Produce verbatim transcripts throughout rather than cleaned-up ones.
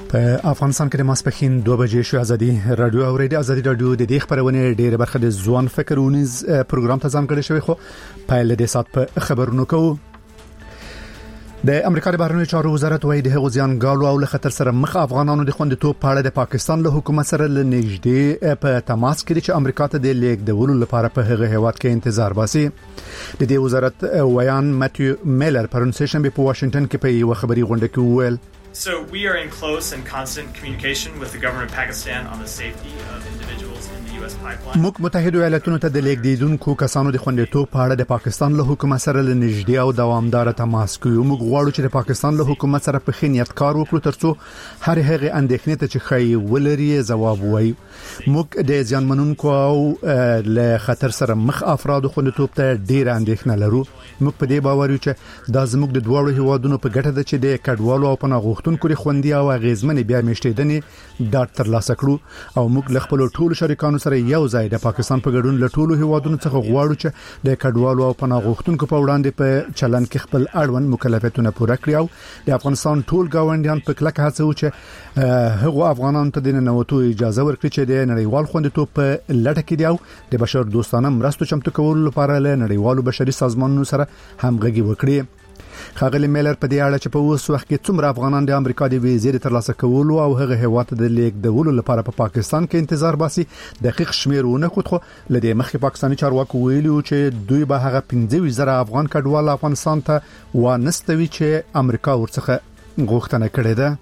په افغانستان کې د ماسپخین دوه بجې شو ازادي رادیو او ریډیو ازادي رادیو د دې خبرونه ډېر برخه د ځوان فکرونیز پروګرام ته ځانګړی شوی خو په لدې سات په خبرونو کوو د امریکا د بهرنیو چارو وزارت وايي د هغو ځانګړو او له خطر سره مخ افغانانو د خوندیتوب په اړه د پاکستان له حکومت سره لنږدې په تماس کې چې امریکا ته د لیږدولو لپاره په هغه هیواد کې انتظار باسي د دې وزارت ویان ماتیو میلر پرونسیشن په واشنگټن کې په یو خبري غونډه کې وویل So we are in close and constant communication with the government of Pakistan on the safety of individuals in the U S pipeline. موږ متحده ایالاتونو ته د لیږدیدونکو کسانو د خوندیتوب په اړه د پاکستان له حکومت سره لنږدې او دوامدار تماس کوو. موږ غواړو چې د پاکستان له حکومت سره په خنیت کار وکړو ترڅو هر هغه اندېښنې ته چې خی ولري جواب وایي. موږ د ځانمنونکو او له خطر سره مخ افراد خوندیتوب ته ډیر اندېښنه لرو. موږ په دې باور یو چې دا زموږ د دوړو هیوادونو په ګټه ده چې د کډوالو او پناه تونکو خوندي او غیزمن بیا میشتېدنې ډاټ تر لاسه کړو او موږ له خپل ټولو شریکانو سره یو ځای د پاکستان په ګډون له ټولو هیوادونو څخه غواړو چې د کډوالو او پناه غوښتونکو په وړاندې په چلن کې خپل اړوند مکلفیتونه پوره کړي او د افغانستان ټول گاونډیان په کلک هڅه وکړي چې هغه افغانانو ته د ننوتو اجازه ورکړي چې د نړیوال خوندیتوب په لټه کې دی او د بشر دوستانه مرستو چمتو کولو لپاره له نړیوالو بشري سازمانونو سره همغږي وکړي. خاغلی میلر په دې اړه چې په اوس وخت کې څومره افغانان د امریکا د ویزې ترلاسه کولو او هغه هیواد د لیږدولو لپاره په پا پاکستان کې انتظار باسي دقیق شمیرونه خو خو لدې مخکې پاکستاني چارواکو ویلي چې دوی به هغه پنځه زره افغان کډوال افغانستان ته وانستوي چې امریکا ورڅخه غوښتنه کړې ده.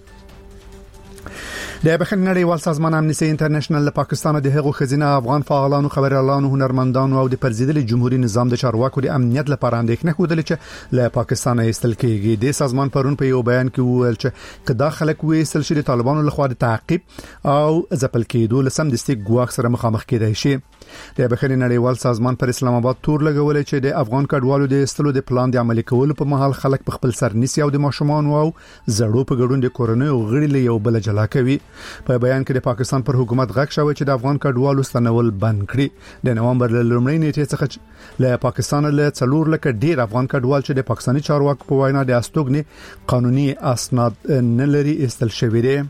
د بخښنې نړیوال سازمان امنیستي انټرنیشنل له پاکستان د هغو خزینه افغان فعالانو خبريالانو هنرمندانو او د پرزیدلي جمهوریت نظام د چارواکو د امنیت لپاره اندېښنه خوده چې له پاکستان ایستل کېږي. د سازمان پرون په یو بیان کې وویل چې کدا خلک وېستل شي د طالبانو لخوا د تعقیب او ځپل کېدو لسم د ستګ ګواښ سره مخامخ کېدای شي. د بخښنې نړیوال سازمان پر اسلام آباد تور لګولې چې د افغان کډوالو د ایستلو د پلان د عملي کولو په مهال خلک په خپل سر نيسي او د ماشومان او زړو په ګډون د کورونو غړي له یو بل جلا کوي. په بیان کې د پاکستان پر حکومت غږ شوی چې د افغان کډوالو ستنول بند کړي. د نومبر له لومړۍ نیټې څخه له پاکستان له څلور لکه ډیر افغان کډوال چې د پاکستاني چارواکو په وینا د استوګنې قانوني اسناد نه لري ایستل شوی دي.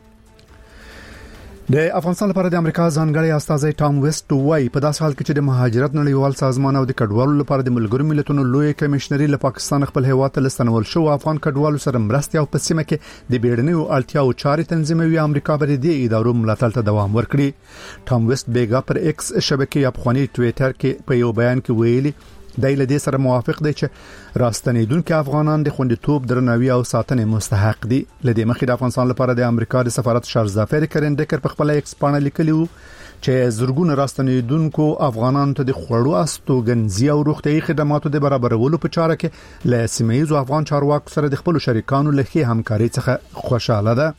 د افغانستان لپاره د امریکا ځانګړی استازی ټام ویسټ وايي په داسې حال کې چې د مهاجرت نړیوال سازمان او د کډوالو لپاره د ملګرو ملتونو لوی کمشنري له پاکستان خپل هیواد ته لستنول شو افغان کډوالو سره مرسته او په سیمه کې د بیړنیو اړتیاو چارې تنظیموي امریکا بر دې ادارو ملاتړ ته دوام ورکړي. ټام ویسټ بیګا پر ایکس شبکې افغاني ټوئیټر کې په یو بیان کې ویلي دای له دې سره موافق دی چې راستنیدونکو افغانان د خوندیتوب درناوي او ساتنې مستحق دي. لدې مخې د افغانستان لپاره د امریکا د سفارت شارزافر کرندکر په خپل ایکس باندې لیکلی چې زرګون راستنیدونکو افغانانو ته د خوړو استوګنځي او روغتيایي خدماتو د برابرولو په چاره کې له سیمه‌یزو افغان چارواکو سره د خپل شریکانو له خې همکاري څخه خوشاله ده.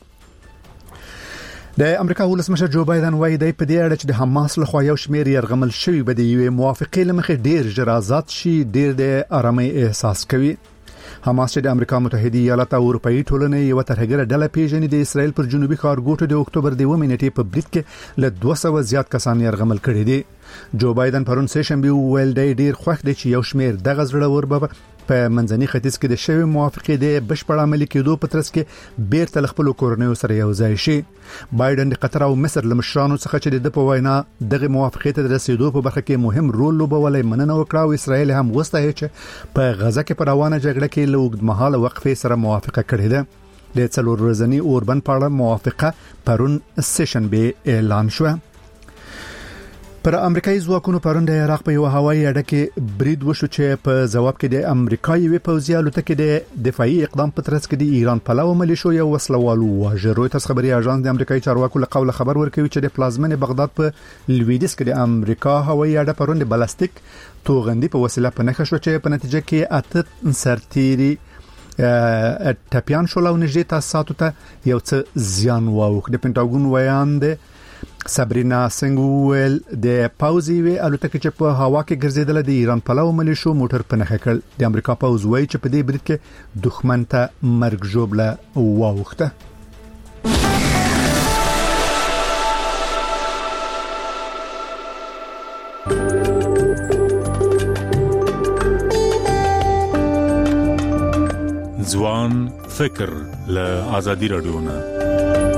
د امریکا ولسمشر جو بایدن وايي د په دې اړه چې د حماس له خوا یو شمېر يرغمل شوی به د یو موافقې لمخې ډیر جرازات شي ډیر د آرامۍ احساس کوي. حماس چې د امریکا متحده ایالات او اروپאי ټولنې یو ترهګره ډله پیژني د اسرائیل پر جنوبي ښارګوټو د اکتوبر د اووه نیټې په بریټ کې له دوه سوه زیات کسان يرغمل کړي دي. جو بایدن پرون سیشن به ویل دی ډیر خوښ دی چې یو شمېر دغه زړور به په منځني ختیځ کې د شوی موافقې د بشپړ عملي کېدو په ترڅ کې بیرته خپل کورنیو سره یو ځای شي. بایدن د قطر او مصر لمشرانو څخه چې د په وینا دغه موافقې ته د رسیدو په برخه کې مهم رول لوبولای مننه وکړه او اسرائیل هم وستایي چې په غزه کې پر روانه جګړه کې له اوږدمهاله وقفې سره موافقه کړې ده. د څلور ورځنی اوربن په اړه موافقه پرون سیشن به اعلان شو. پر امریکایي ځواکونو پرون د عراق په یو هوایي اډه کې برید وشو چې په جواب کې د امریکایي وی پوځي الوتکې د دفاعي اقدام په ترڅ کې د ایران پلاو ملیشو یو وسلوالو واژه. رويټرز خبري اژانس د امریکایي چارواکو له قوله خبر ورکوي چې د پلازمن بغداد په لویدیس کې د امریکا هوایي اډه پرون د بلاستیک توغندي په وسیله په نښه شو چې په نتیجه کې اته سرتيري ټپيان شو او نږدې تاسو ته یو څه زیان واوښ. د پینټاګون ویان دی سابرینا سنگوول د پاوزي وی الوتکه چې په هوا کې ګرځیدله د ایران پلاو ملیشو موټر په نښه کړ. د امریکا پاوز وایي چې په دې برید کې دښمن ته مرګ ژوبله واوښته. ځوان فکر له آزادي رادیو نه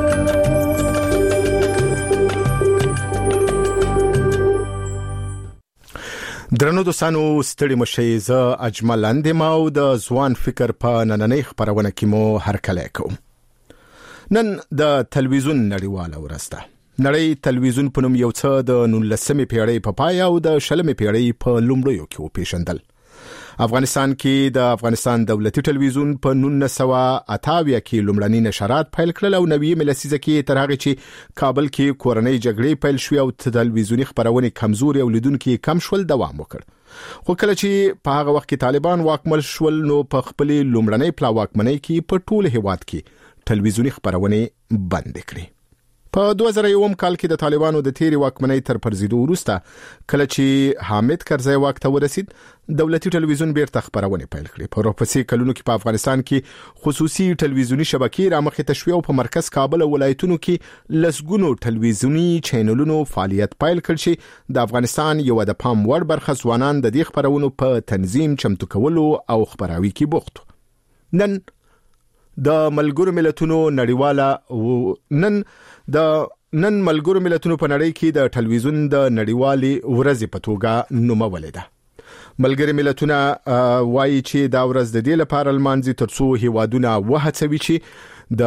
درنو دوستانو ستړي مشئ زه اجمل اندم او د ځوان فکر په نننۍ خبرونه کې مو هرکلی کوم. نن د تلویزیون نړیواله ورځ ده. نړۍ تلویزیون په نوم یو څه د نولسمې پیړۍ په پای او د شلمې پیړۍ په لومړیو کې وپېژندل. افغانستان کې د افغانستان دولتي تلویزیون په نولس سوه اته اویا کې لومړني نشرات پیل کړل او نوي لسیزه کې تر هغه چې کابل کې کورنۍ جګړې پیل شوې او تلویزیوني خبرونه کمزوري او لیدونکو کم شول دوام وکړ. خو کله چې په هغه وخت کې طالبان واکمل شول نو په خپل لومړنۍ پلا واکمنۍ کې په ټول هیواد کې تلویزیوني خبرونه بند کړې. په دوه زره یو کال کې د طالبانو د تیری واکمنۍ تر پرزیدو وروسته کله چې حامد کرزی واک ته ورسید دولتي تلویزیون بیرته خبرونه پیل کړې. په ورپسې کلونو کې په افغانستان کې خصوصي تلویزیوني شبکې رامخې تشویق او په مرکز کابل او ولایتونو کې لسګونو تلویزیوني چینلونو فعالیت پیل کړ چې د افغانستان یو د پام وړ برخه ځوانان د دې خبرونو په تنظیم چمتو کولو او خبراوي کې بوخت. نن د ملګرو ملتونو نړیواله نن د نن ملګرو ملتونو په نړۍ کې د ټلویزیون د نړیوالي ورځې په توګه نومولې ده. ملګري ملتونه وایي چې دا ورځ د دې لپاره لمانځي ترڅو هیوادونه وهڅوي چې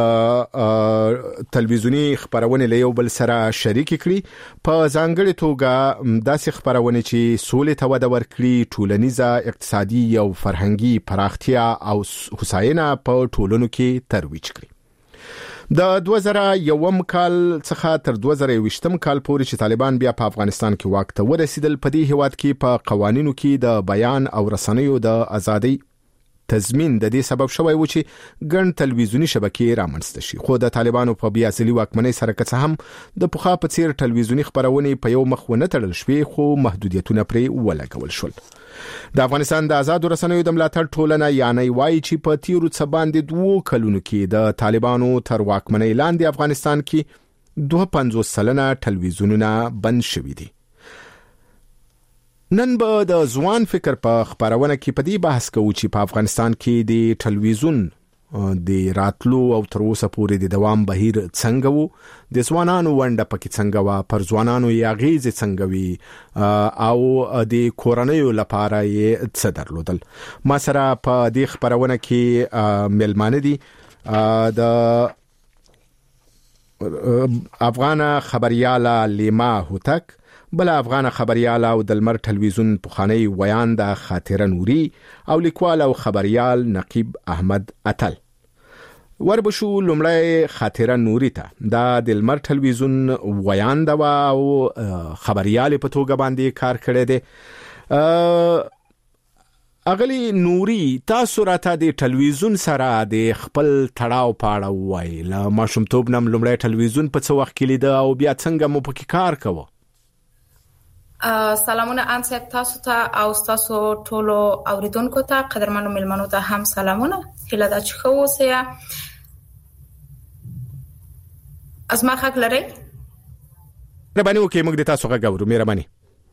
د تلویزیوني خبرونه له یو بل سره شریک کړي، په ځانګړي توګه داسې خبرونه چې سولې ته وده ورکړي، ټولنیزه، اقتصادي او فرهنګي پراختیا او هوساینه په ټولنو کې ترویج کړي. د دوه زره یو کال څخه تر دوه زره یو کال پورې چې طالبان بیا په افغانستان کې واک ته ورسېدل، په دې هیواد کې په قوانینو کې د بیان او رسنیو د ازادۍ تضمین د دې سبب شوی و چې ګڼ تلویزیوني شبکې رامنځته شي. خو د طالبانو په بیا ځلي واکمنۍ سره که څه هم د پخوا په څیر تلویزیوني خبرونه په یو مخ ونه تړل شوې، خو محدودیتونه پرې ولګول شول. د افغانستان د آزادو رسنیو د ملاتړ ټولنه یعنی وایي چې په تیرو څه باندې دوه کلونو کې د طالبانو تر واکمنۍ لاندې افغانستان کې دوه پنځوس سلنه تلویزیونونه بند شوي دي. نن به د ځوان فکر په خبرونه کې په دې بحث کوو چې په افغانستان کې د ټلویزیون د راتلو او تر اوسه پورې د دوام بهیر څنګه وو، د ځوانانو ونډه پکې څنګه وه، پر ځوانانو یې اغیزې څنګه وي او د کورنیو لپاره یې څه درلودل. ما سره په دې خبرونه کې ملمانه دي د افغان خبرياله لیما هوتک، بل افغان خبريال او د لمر ټلویزیون پخوانی ویانده خاطره نوري او لیکوال او خبريال نقیب احمد اتل. وربشو لمړی خاطره نوري ته دا د لمر ټلویزیون ویانده او خبريال په توګه باندې کار کړی دی. اغلی نوري، تاسو راته د ټلویزیون سره د خپل تړاو پاړه وایي، له ماشومتوب نه لمړی ټلویزیون په څه وخت کې لیده او بیا څنګه مو پکې کار کوه؟ سلامونه انصب تاسو ته او تاسو ټولو اوریدونکو ته، قدرمنو ملمنو ته هم سلامونه. هیله ده چې ښه اوسئ. ازما حق لرئ؟ مهرباني وکړئ موږ د تاسو غږ اورو. مهرباني.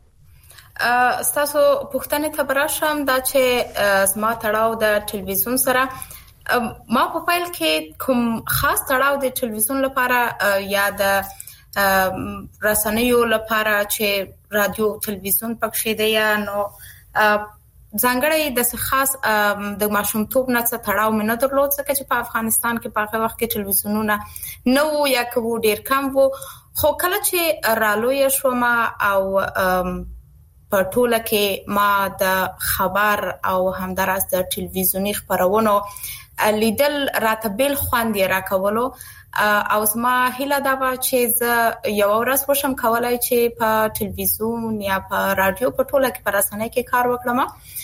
تاسو پوښتنې ته براشم دا چې زما تړاو د ټلویزیون سره، ما په پیل کې کوم خاص تړاو د ټلویزیون لپاره یا د رسنیو لپاره چې رادیو تلویزیون پکې دی یا نو ځانګړی د خاص د ماشومتوب نه څه تړاو مې نه درلود، ځکه چې په افغانستان کې په هغه وخت کې تلویزیونونه نه وو یا که وو ډېر کم وو. خو کله چې رالویه شوم او په ټوله کې ما د خبر او همداراز د تلویزیوني خبرونو لیدل راته بیل خوند یې راکولو او زما هیله دا وه چې زه یو ورځ وشم کولای چې په تلویزیون یا په رادیو په ټوله کې په رسنۍ کې کار وکړم،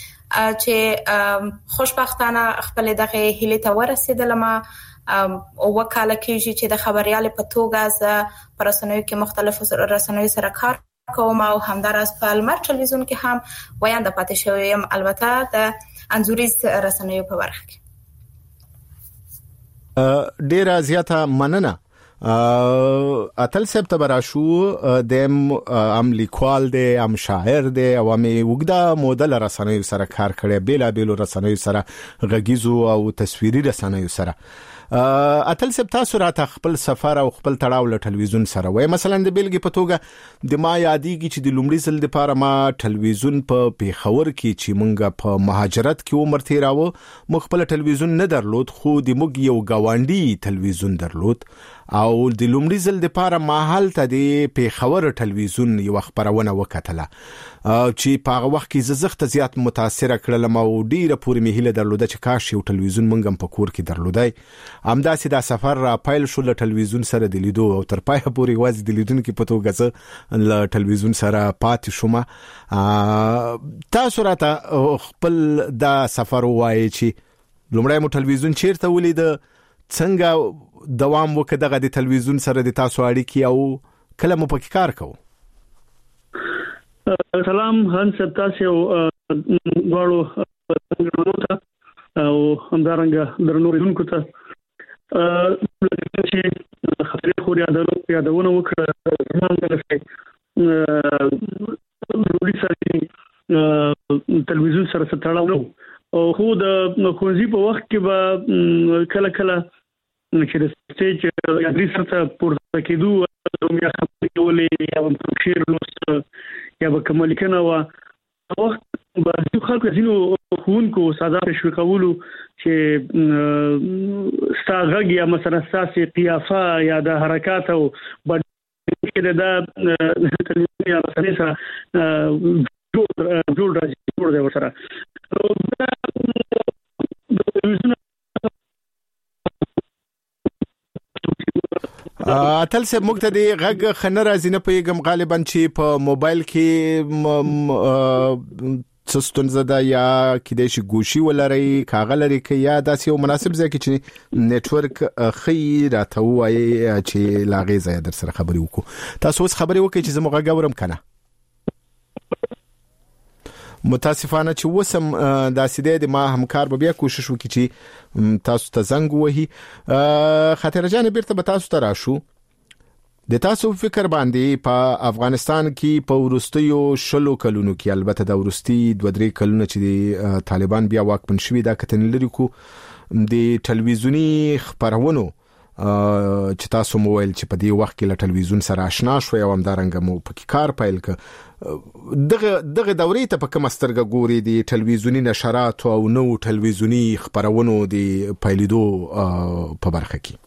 چې خوشبختانه خپل دغه هیلې ته ورسېدلم. او وکاله کېږي چې د خبريال په توګه زه په رسنیو کې مختلفو رسنیو سره کار کوم او همداراز په لمر تلویزیون کې هم ویانده پاتې شوی یم، البته د انځوریز رسنیو په برخه کې. ډیره زیاته مننه اتل سب تبراشو د ام لیکوال د ام شاعر د او ام وګدا مودل رسنوي سره کار کړي بیل بیل رسنوي سره غږیزو او تصویري رسنوي سره اتل سب تاسو راته خپل سفر او خپل تړاو له ټلویزیون سره وای مثلا د بیلګې په توګه د ما یادېږي چې د لومړي ځل لپاره ما ټلویزیون په پیښور کې چې مونږه په مهاجرت کې عمر تیراوه مخ خپل ټلویزیون نه درلود خو د موږ یو گاونډي ټلویزیون درلود او د لومړي ځل لپاره ما هلته د پیښور ټلویزیون یو خبرونه وکټله چې په هغه وخت کې زغخت زیات متاثر کړل ما ډیره پوره مهله درلوده چې کاش یو ټلویزیون مونږ په کور کې درلودای همداسې دا سفر را پایل شو له ټلویزیون سره د لیدو او تر پایه پورې واځي د لیدونکو په توګه زه له ټلویزیون سره پاتې شوم تاسو راته خپل دا سفر وایي چې لومړی مو ټلویزیون چیرته ولید څنګه دوام وکړ دغه د ټلویزیون سره د تاسو اړیکې او کله مو پکې کار کوو سلام هان سپتاسیو غواړو څنګه او همدارنګه درنو ریدونکو ته چې خبرې خو یادونه وکړه زموږ سره لوړی سره ټلویزیون سره ستړاو نو او خو د خوځي په وخت کې به کله کله چې د سټیج یادري سره پورته کېدو او یا خبرې کولې یا په شعر لوست یا به کومه لیکنه وا وخت به خلکو ځینو خوونکو ساده تشویقولو چې ستاغږ یا مثلا ساسي قیافه یا د حرکات او بډ دا تلویزیون یا رسنۍ سره جوړ جوړ راځي جوړ دی ورسره اتل سه موږ ته دی غږ خنه راځي نه پیغام غالبا چې په موبایل کې څستونزه ده یا کېدای شي ګوشي ولري کاغه لري کې یا داسې یو مناسب ځای کې چې نتورک خی راته وایي چې لاغې ځای در سره خبرې وکړو تاسو اوس خبرې وکړئ چې زموږ غږ اورم کنه متاسفانه چې وسم داسې د ما همکار به بیا کوشش وکړي چې تاسو ته زنګ وهي خاطر جان بیرته به تاسو ته راشو د تاسو فکر باندې په افغانستان کې په ورستیو شلو کلونو کې البته د ورستی دوه درې کلونه چې د طالبان بیا واکمن شوي دا کتن لري کو د ټلویزیونی خبرونو چې تاسو موبایل چې په دې وخت کې له ټلویزیون سره آشنا شوي او همدارنګه مو په کار پایل ک دغه دغه دورې ته په کوم سترګه ګوري د ټلویزیونی نشرات او نو ټلویزیونی خبرونو د پایلیدو په برخه کې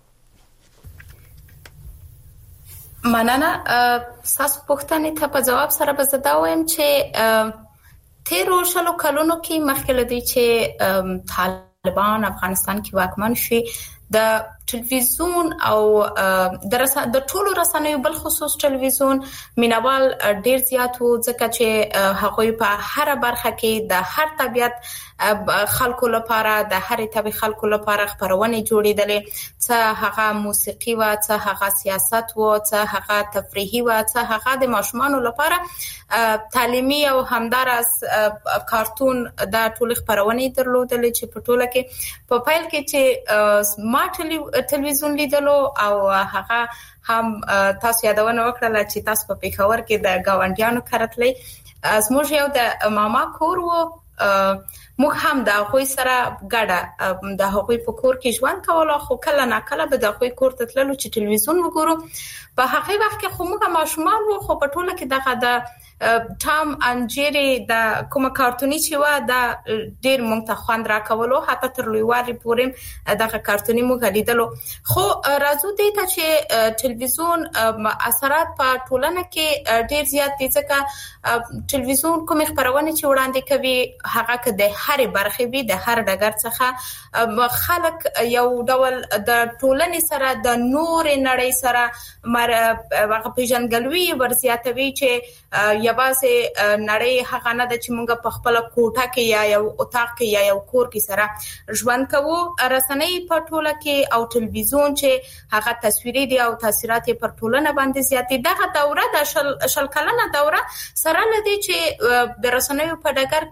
مننه تاسو پوښتنې ته په جواب سره به زه دا وایم چې تیرو شلو کلونو کې مخکې لدی چې طالبان افغانستان کې واکمن شي د ټلویزیون او د د ټولو رسنیو بل خصوص ټلویزیون مینوال ډیر زیات وو ځکه چې هغوی په هر برخه کې د هر طبيعت خلکو لپاره د هر طبيعت خلکو لپاره خبرونه جوړېدلې څه هغه موسیقي و څه هغه سیاست و څه هغه تفریحي و څه هغه د ماشومان لپاره تعلیمي او همدارس کارتون د ټول خبرونه درلودلې چې په ټوله کې په فایل کې چې ما ټلویزیون لیدلو او هغه هم تاسو یادونه وکړه چې تاسو په پیښور کې د گاونډیانو کرتلې زموږ یو د ماما کور وو موږ هم د هغوی سره ګډه د هغوی په کور کې ژوند کولو خو کله نه کله به د هغوی کور ته تللو چې ټلویزیون وګورو په هغه وخت کې خو موږ ماشومان وو خو په ټوله کې دغه د ټام ان جيري د کومه کارتونی چې و د ډیر مونږ ته خوند راکولو حتی تر لویوالي پورې دغه کارتونی مونږ لیدلو خو راځو دې ته چې ټلویزیون اثرات په ټولنه کې ډیر زیات دي ځکه ټلویزیون کومه خبرونه چې وړاندې کوي هغه که د هر برخه وي د هر ډګر څخه خلک یو ډول د ټولنې سره د نور نړۍ سره مر هغه پیژنګلوي ورزياتوي چې یوازې نړۍ هغه نه د چې موږ په خپل کوټه کې یا یو اتاق کې یا یو کور کې سره ژوند کوو رسنۍ په ټوله کې او ټلویزیون چې هغه تصویري دي او تاثیرات پر ټولنه باندې زیاتې دغه دوره د شل, شل کلنه دوره سره لدی چې د رسنیو په ډګر کې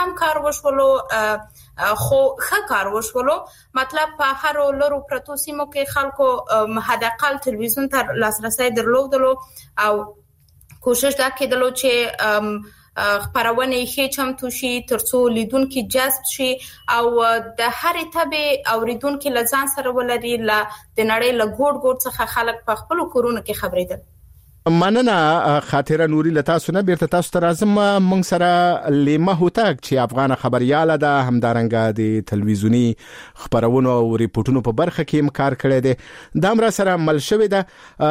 کم کار وشولو خو ښه کار وشولو. مطلب په هر لورو پرتو سیمو کې خلکو حداقل تلویزیون ته لاسرسي درلودلو او کوشش دا کېدلو چې خبرونه یې چمتو شي ترڅو لیدونکو جذب شي او د هرې تبه اوریدونکو لزان سره ولري ل د نړۍ له ګوټ ګوټ څخه خلک په خپل کورونو کې خبرېدل. مننه خاطره نوري لتا سونه بیرته تاسو ته راځم. مونږ سره لیمه هوتاک چې افغان خبرياله ده همدارنګه د تلویزیونی خبرونو او ریپورتونو په برخه کې کار کړی دی. دا مر سره مل شوی ده.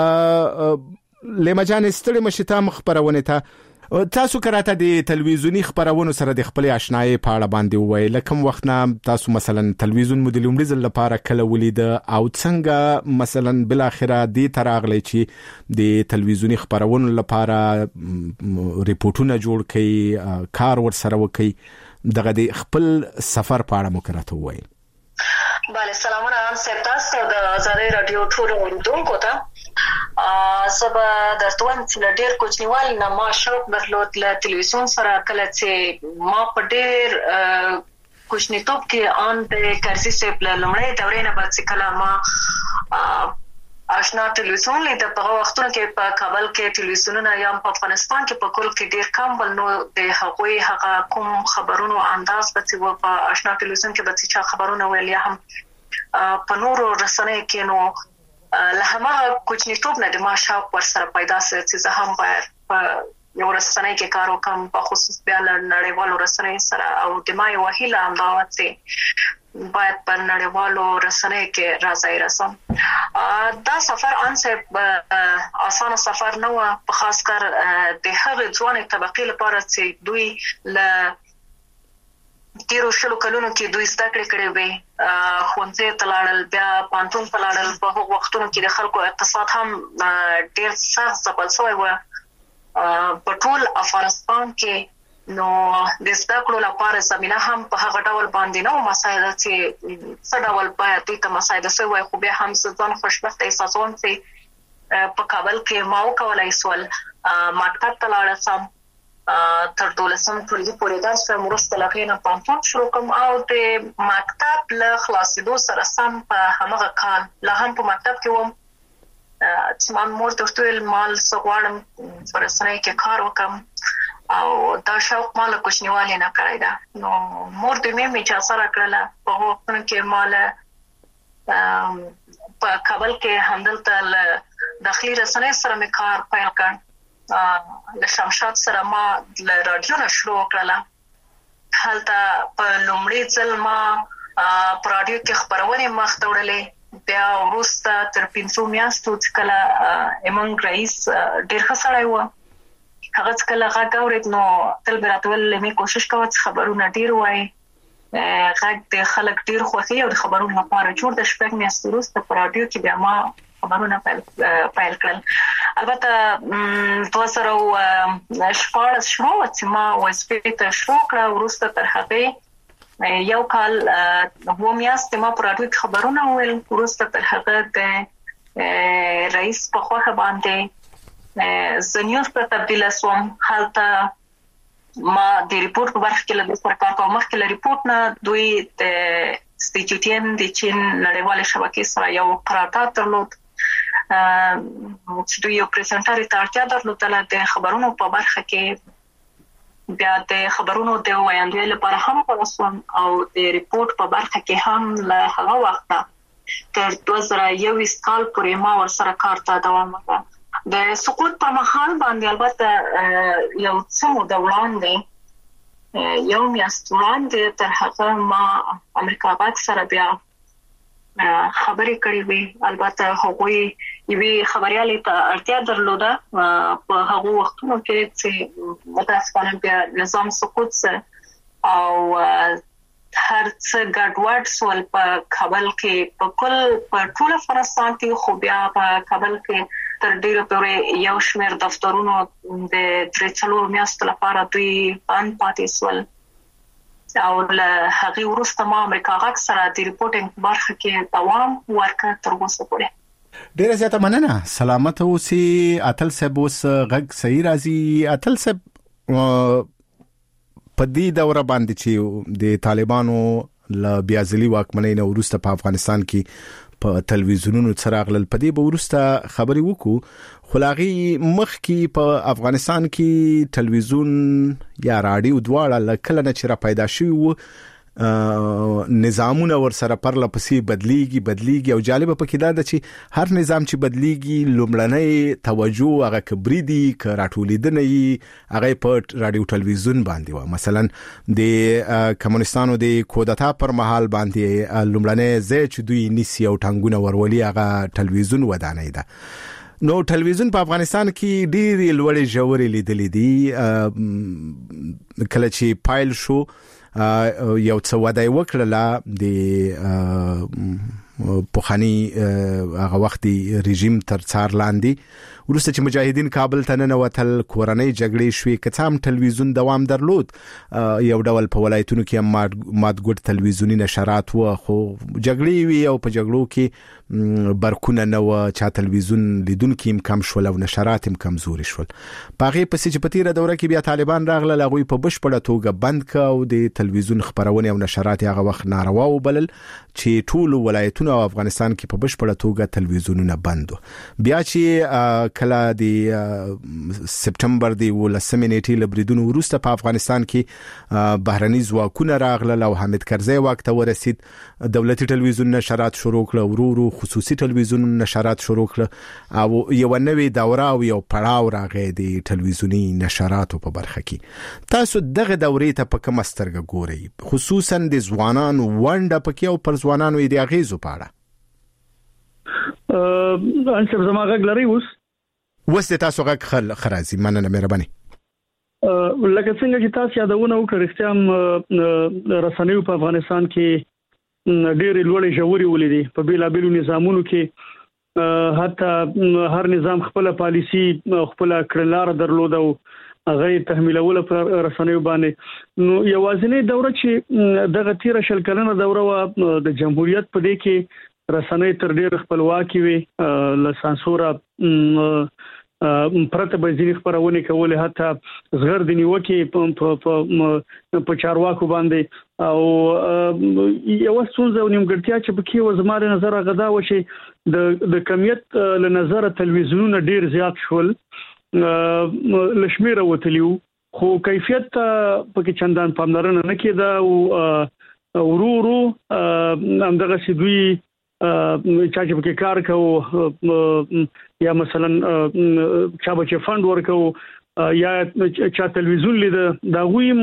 لیمه جان ستړي مشته خبرونه ته تاسو کراته د تلویزیونی خبرونو سره د خپل آشنای په اړه باندې وای لکه وخت نه تاسو مثلا تلویزیون مدل عمر زل لپاره کله ولید او څنګه مثلا بل اخره د تراغلی چې د تلویزیونی خبرونو لپاره ریپورتونه جوړ کړي کار ور سره وکي دغه د خپل سفر په اړه مو کراته وای. بله سلامونه ان سپتاس د آزادۍ رادیو ټول اوریدونکو ته سبا د توان چې ډېر کوچنیوال نه ما شوق درلود له تلویزیون سره کله چې ما په ډېر کوچنیتوب کې ان د کرزي سپ له لمړی دورې نه بعد چې کله ما آشنا تلویزیون لید په وختونو کې په کابل کې تلویزیونونه یا په افغانستان کې په کول کې ډېر کم ول نو د هغوی هغه کوم خبرونو انداز پتی و په آشنا تلویزیون کې به چې خبرونه ویل یا هم په نورو رسنیو کې نو له همغه کوچنیتوب نه د ما شوق ور سره پیدا سي چې زه هم باید په یو رسنۍ کې کار وکم په خصوص بیا له نړیوالو رسنیو سره او د ما یو هیله هم دا چې باید په نړیوالو رسنیو کې راځي رسم. دا سفر انسه آسان سفر نه و په خاص کر د هغه ځواني طبقه لپاره چې دوی ل تیرو شلو کلونو کې دوی زده کړې کړې وي خونځې تلاړل بیا پانتون تلاړل په هغو وختونو کې د خلکو اقتصاد هم ډېر سخت ځپل شوی و په ټول افغانستان کې نو د زده کړو لپاره زمينه هم په هغه ډول باندې نو مسایل چې څه ډول باید ته مسایل سوی وي خو بیا هم ځان خوشبخت احساسوم چې په کابل کې ما وکولای سول مکتب ته لاړم سم تر دولسم ټولګي پورې درس کوم وروسته له هغې نه پوهنتون شروع کوم او د مکتب له خلاصېدو سره سم په همغه کال لا هم په مکتب کې وم چې ما مور ته ویل مال څه غواړم په رسنیو کې کار وکړم او دا شوق ما له کوچنیوالي نه کړی ده نو مور دې مې اجازه راکړله په هغو وختونو کې ما له په کابل کې همدلته له داخلي رسنیو سره مې کار پیل کړ له شمشاد سره ما له راډیو نه شروع کړله هلته په لومړي ځل ما په راډیو کې خبرونې مخ ته وړلې بیا وروسته تر پنځو میاشتو چې کله ایمنګ رئیس ډېر ښه سړی و هغه چې کله غږ اورېد نو تل به راته ویل مې کوشش کوه چې خبرونه ډېر ووایې غږ د خلک ډېر خوښوي او د خبرونو لپاره جوړ د شپږ میاشتې وروسته په راډیو کې بیا ما خبرونه پیل کړل. البته دوه زره شپاړس شروع چې ما وظیفې ته شروع کړه وروسته تر هغې یو کال اووه میاشتې ما په راډیو کې خبرونه وویل وروسته تر هغه د رئیس په خوښه باندې زه نیوز ته تبدیله شوم هلته ما د ریپورت په برخه کې له سره کار کوم مخکې له ریپورت نه دوی د سی جی ټي ام د چین نړیوالې شبکې سره یو قرارداد درلود چې دوی یو پریزنټر ته اړتیا درلودله د خبرونو په برخه کې بیا د خبرونو د ویاندوی لپاره هم ورسوم او د ریپورت په برخه کې هم له هغه وخته تر دوه زره یوویشت کال پورې ما ورسره کار ته دوام وکړ. د سقوط پر مهال باندې البته یو څه موده وړاندې یو میاشت وړاندې تر هغه ما امریکا غږ سره بیا خبرې کړې وې البته هغوی یوې خبریالې ته اړتیا درلوده په هغو وختونو کې چې متاسفانه بیا نظام سقوط سره او هر څه ګډوډ سول په کابل کې په کل په ټول افغانستان کې خو بیا په کابل کې تر ډیره پورې یو شمېر دفترونو د درې څلورو میاشتو لپاره دوی بند پاتې سول او له هغې وروسته ما امریکا غږ سره د ریپورټینګ برخه کې دوام ورکړ تر اوسه پورې. ډیره زیاته مننه. سلامت اوسئ. اتل صاحب اوس غږ صحیح راځي. اتل صاحب په دې دوره باندې چې د طالبانو ل بیازلی واکمنۍ نه ورسته په افغانستان کې په تلویزیونونو څراغل په دې به ورسته خبري وکړو خلاغي مخ کې په افغانستان کې تلویزیون یا رادیو دواړه لکه نه چې را پیدا شي وو نظامونه ور سره پرله پسې بدلیږي بدلیږي او جالب په کې دا د چې هر نظام چې بدلیږي لومړنۍ توجه هغه کبري دي ک راټولیدنه یې هغه په رادیو تلویزیون باندې و مثلا د کمونستانو د کودتا پر مهال باندې لومړنۍ زې چې دوی نسی او ټنګونه ورولي هغه تلویزیون ودانې ده نو تلویزیون په افغانستان کې ډېری لوړې ژورې لیدلې دي کله چې پایل شو یو څه ودای وکړه د پوخانی هغه وخت رژیم تر څار لاندې ورسته چې مجاهدین کابل ته نه وتل کورنۍ جګړې شوې کڅام تلویزیون دوام درلود یو ډول په ولایتونو کې مادګوډ تلویزیونی نشرات و خو جګړې وی او په جګړو کې برکونه نه و چا تلویزیون لیدونکو هم کم شول او نشرات هم کمزوري شول پاغه پسې چې په تیره دوره کې بیا طالبان راغله لغوی په بشپړه توګه بند کا او د تلویزیون خبرونه او نشرات هغه وخت ناروا وبلل چې ټول ولایتونه او افغانستان کې په بشپړه توګه تلویزیونونه بند بیا چې کله د سپټمبر دی ولسمې نیټې لبریدونو وروسته په افغانستان کې بهرني ځواکونه راغله او حامد کرزی واک ته ورسید دولتي تلویزیون نشرات شروع کړه ورو ورو خصوصي تلویزیون نشرات شروع کړه او یو نوې دوره او یو پړاو راغی د تلویزیونی نشراتو په برخه کې تاسو دغه دورې ته په کوم سترګه ګورئ خصوصا د ځوانانو ونډه پکې او پر ځوانانو یې د اغیزو په اړه ا انسب زما غږ لري اوس وسته تاسو غږ خل خرازي مننه مهرباني لکه څنګه چې تاسو یادونه وکړئ چې رسنیو په افغانستان کې ډېر لوړې ژورې ولیدي په بیلابیلو نظامونو کې حتی هر نظام خپل پالیسی خپل کړنلار درلود او هغه تحمیلول پر رسنیو باندې نو یوازینی دوره چې دغه تیر شل کلنه دوره و د جمهوریت په دې کې رسنۍ تر ډېر خپلواکي وي ل سانسورا پرته به ځینې خبرونه کولې حتی زغر د نیوکې په په چارواکو باندې او یو څونځ او نیمګړتیا چې پکې و زماره نظر غدا و چې د د کمیت له نظر تلویزیونونه ډېر زیات شول لشمیره وتلیو خو کیفیت پکې چندان پاملرنه نه کېده او ورو ورو همدغه سیدوی چا چې پکې کار کوو یا مثلا چا به چې فند ورکو یا چا تلویزیون لید دا ویم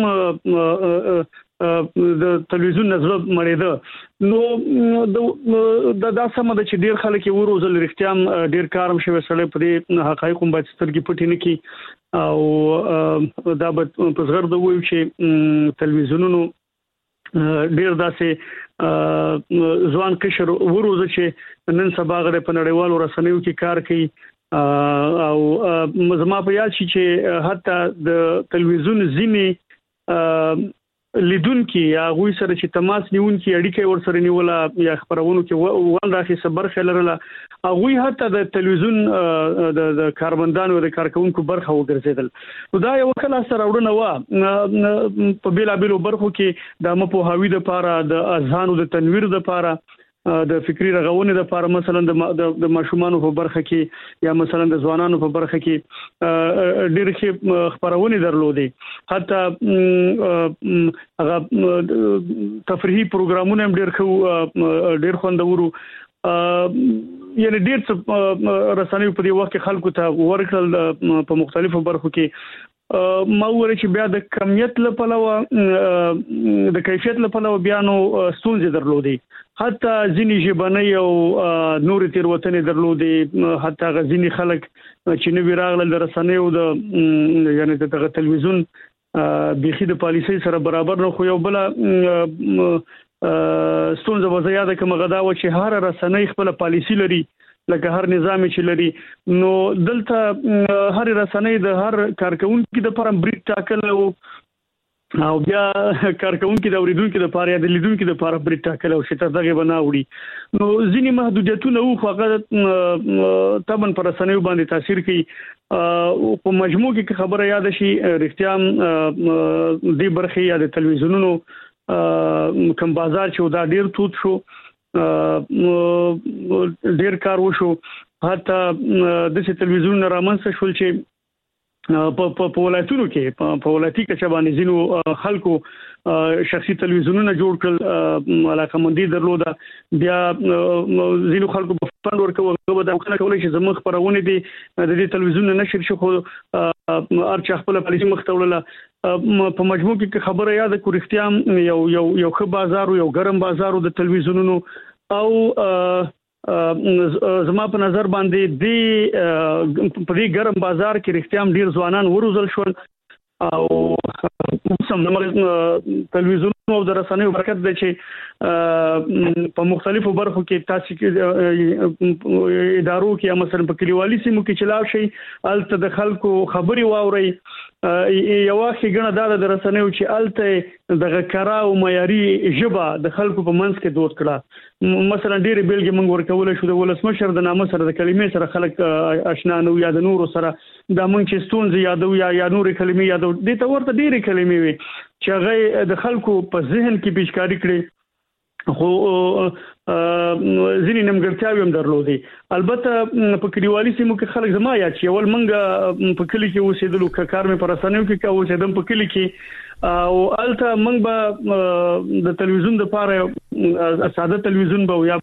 د تلویزیون نظر مړېده نو دا د سم د چې ډیر خلک وروزل رښتیام ډیر کارم شوی سره په دې حقایقو باندې سترګې پټې نه کی او دا به په زغر د وایو چې تلویزیونونو ډیر داسې ځوان کشر وروزه چې نن سبا غره په نړیوالو رسنیو کې کار کوي او زما په یاد شي چې حتی د تلویزیون ځینې لیدونکو یا غوي سره چې تماس نیونکي اړیکه ور سره نیولا یا خبرونو کې وان راخي صبر خلرله غوي حتی د تلویزیون د کارمندانو د کارکونکو برخه وګرځیدل نو دا یو کله سره وړنه و په بیلا بیلو برخو کې د مپوهاوی د پاره د اذهانو د تنویر د پاره د فکری رغونې د لپاره مثلا د ماشومان په برخه کې یا مثلا د ځوانانو په برخه کې ډېر ښه خبرونه درلودې حتی هغه تفریحي پروګرامونه هم ډېر خو ډېر خوندورو یعنی ډېر څه رسنیو په دې وخت کې خلکو ته ورکړل په مختلفو برخو کې ما وره چې بیا د کمیت لپاره د کیفیت لپاره بیا نو ستونزې درلودې حتی ځینې ژبنۍ او نور تیروتنې درلودې حتی غزینی خلک چې نو راغله د رسنیو د یعنی د تلویزیون بيخي د پالیسي سره برابر نه خو یو بل ستونزه وزیاده کوم غدا و چې هر رسنۍ خپل پالیسي لري لکه هر نظام چې لري نو دلته هر رسنۍ د هر کارکونکو د پرم بریټ ټاکل او او بیا کارکونکو د اوریدونکو د لپاره د لیدونکو د لپاره بریټ ټاکل او شته دغه بناوړي نو ځینې محدودیتونه او فقط تبن پر رسنیو باندې تاثیر کوي او په مجموع کې خبره یاد شي رښتیا د برخې یا د تلویزیونونو کوم بازار چې دا ډیر توت شو ډیر کار وشو حتی د تلویزیون رامنځته شول چې په په ولایتونو کې په ولایتي کې چې باندې زینو خلکو شخصي تلویزیونونه جوړ کړل علاقمندي درلوده بیا زینو خلکو په فند ورکوي هغه د وکړه کولای شي زموږ خبرونه دي د دې تلویزیون نشر شو خو ارچ خپل پالیسي مختوله په مجموع کې خبره یاد کو رښتیا یو یو یو خ بازار یو ګرم بازار د تلویزیونونو او زما په نظر باندې د په دې ګرم بازار کې رښتیا ډیر ځوانان وروزل شول او سم د تلویزیون او د رسنیو برکت دی چې په مختلفو برخو کې تاسو کې ادارو کې مثلا په کلیوالي سیمو کې چلاو شي الته د خلکو خبري واوري یو وخت غنه د رسنیو چې الته د غکرا او معیاري ژبه د خلکو په منځ کې دوت کړه مثلا ډېر بیلګې موږ ورکول شو د ولسمشر د نامه سره د کلمې سره خلک آشنا نو یا د نورو سره د موږ چې ستونزې یادو یا یا نور کلمې یادو د ته ورته ډېرې کلمې وي چې هغه د خلکو په ذهن کې پیشکاری کړي خو ځینې نیمګړتیاوې هم درلودي البته په کلیوالي سیمو کې خلک زما یا چې اول منګه په کلی کې اوسېدلو کار مې پر رسنیو کې کوو چې دم په کلی کې او الته منګ به د تلویزیون د پاره ساده تلویزیون به یا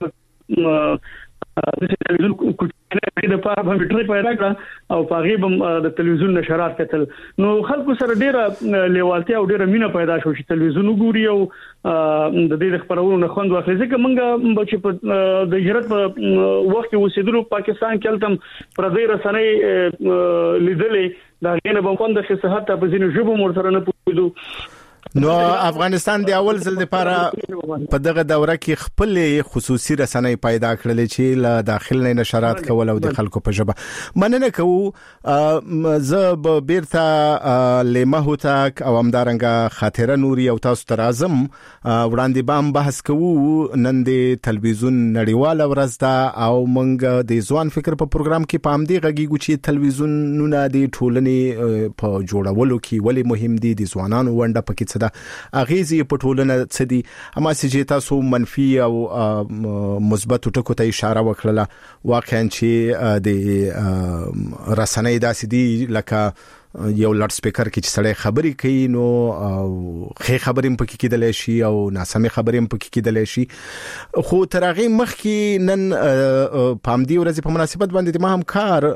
د تلویزیون کوچنی د پاره به ټری پیدا کړ او پاغي به د تلویزیون نشرات کتل نو خلکو سره ډیره لیوالتیا او ډیره مینا پیدا شو چې تلویزیون وګوري او د دې خبرونو نه خوند واخلي ځکه موږ چې په د هرات په وخت کې اوسېدلو پاکستان کې تم پردې رسنۍ لیدلې دا غینه په خوند د صحت په ځینو ژبو مرسته نه پوهیدو نو افغانستان د اول ځل لپاره په دغه دوره کې خپل خصوصي رسنۍ پیدا کړلې چې له داخل نه نشرات کول او د خلکو په ژبه مننه کوو زه به بیرته لیمه هوتک او همدارنګه خاطره نوري او تاسو تر اعظم وړاندې بام بحث کوو نن د تلویزیون نړیواله ورځ ده او موږ د ځوان فکر په پروګرام کې پام دی غږیږو چې تلویزیونونه د ټولنې په جوړولو کې ولې مهم دي د ځوانانو ونده پکې دا اغیزي په ټولنه څه دي اما چې تاسو منفي او مثبت ټکو ته اشاره وکړه واقعا چې د رسنۍ داسې دي لکه یو لارډ سپیکر کې چې سړی خبري کوي نو خې خبرې هم پکې کېدلې شي او ناسمه خبرې هم پکې کېدلې شي خو ترغه مخ کې نن پامدی ورځ په مناسبت باندې ما هم کار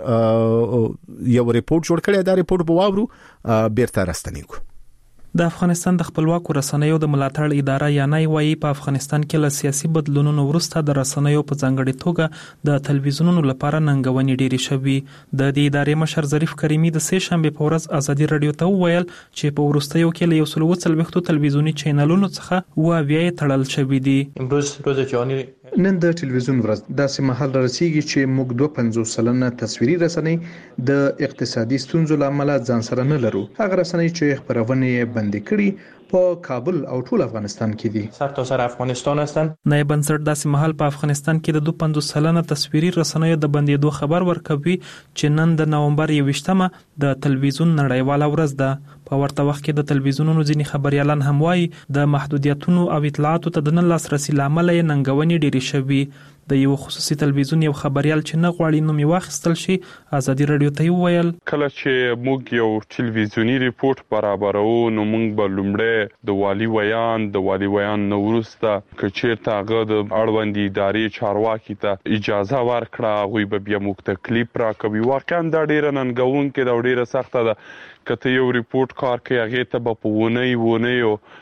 یو ریپورت جوړ کړی دا ریپورت به واورو بیرته راستنی کو د افغانستان د خپلواکو رسنیو د ملاتړ اداره یا نه وایي په افغانستان کې له سیاسي بدلونونو وروسته د رسنیو په ځانګړي توګه د تلویزیونونو لپاره ننګونې ډېرې شوي د دې ادارې مشر ظریف کریمي د سه شنبه په ورځ ازادي رادیو ته وویل چې په وروستیو کې له یو سل وڅلوېښتو تلویزیونی چینلونو څخه اوه اویا تړل شوي دي امروز روز جهانی نن د تلویزیون ورځ داسې مهال رسیږي چې موږ دوه پنځوس سلنه تصویري رسنۍ د اقتصادي ستونزو لامل ځان سره نه لرو هغه رسنۍ چې خبرونه بندي کړي په کابل او ټول افغانستان کې دي سرتاسر افغانستان هستند نایب بنسټ داسې مهال په افغانستان کې د دوه پنځوس سلنه تصویري رسنیو د بندیدو خبر ورکوي چې نن د نومبر یوویشتمه د تلویزیون نړیواله ورځ ده په ورته وخت کې د تلویزیونونو ځینې خبريالان هم وایي د محدودیتونو او اطلاعاتو ته د نه لاسرسي لامل یې ننګونې ډېرې شوي د یو خصوصي تلویزیون یو خبريال چې نه غواړي نوم یې واخیستل شي ازادي رادیو ته وویل کله چې موږ یو ټلویزیونی ریپورت برابرو نو موږ به لومړی د والی ویان د والی ویان نو ورسته کچیرته هغه د اړوندې ادارې چارواکي ته اجازه ورکړه غوي به بیا موږ ته کلیپ راکوي واقعا دا ډیره ننګونکې دا ډیره سخته ده کته یو ریپورت کار کوي هغه ته په ونه ونه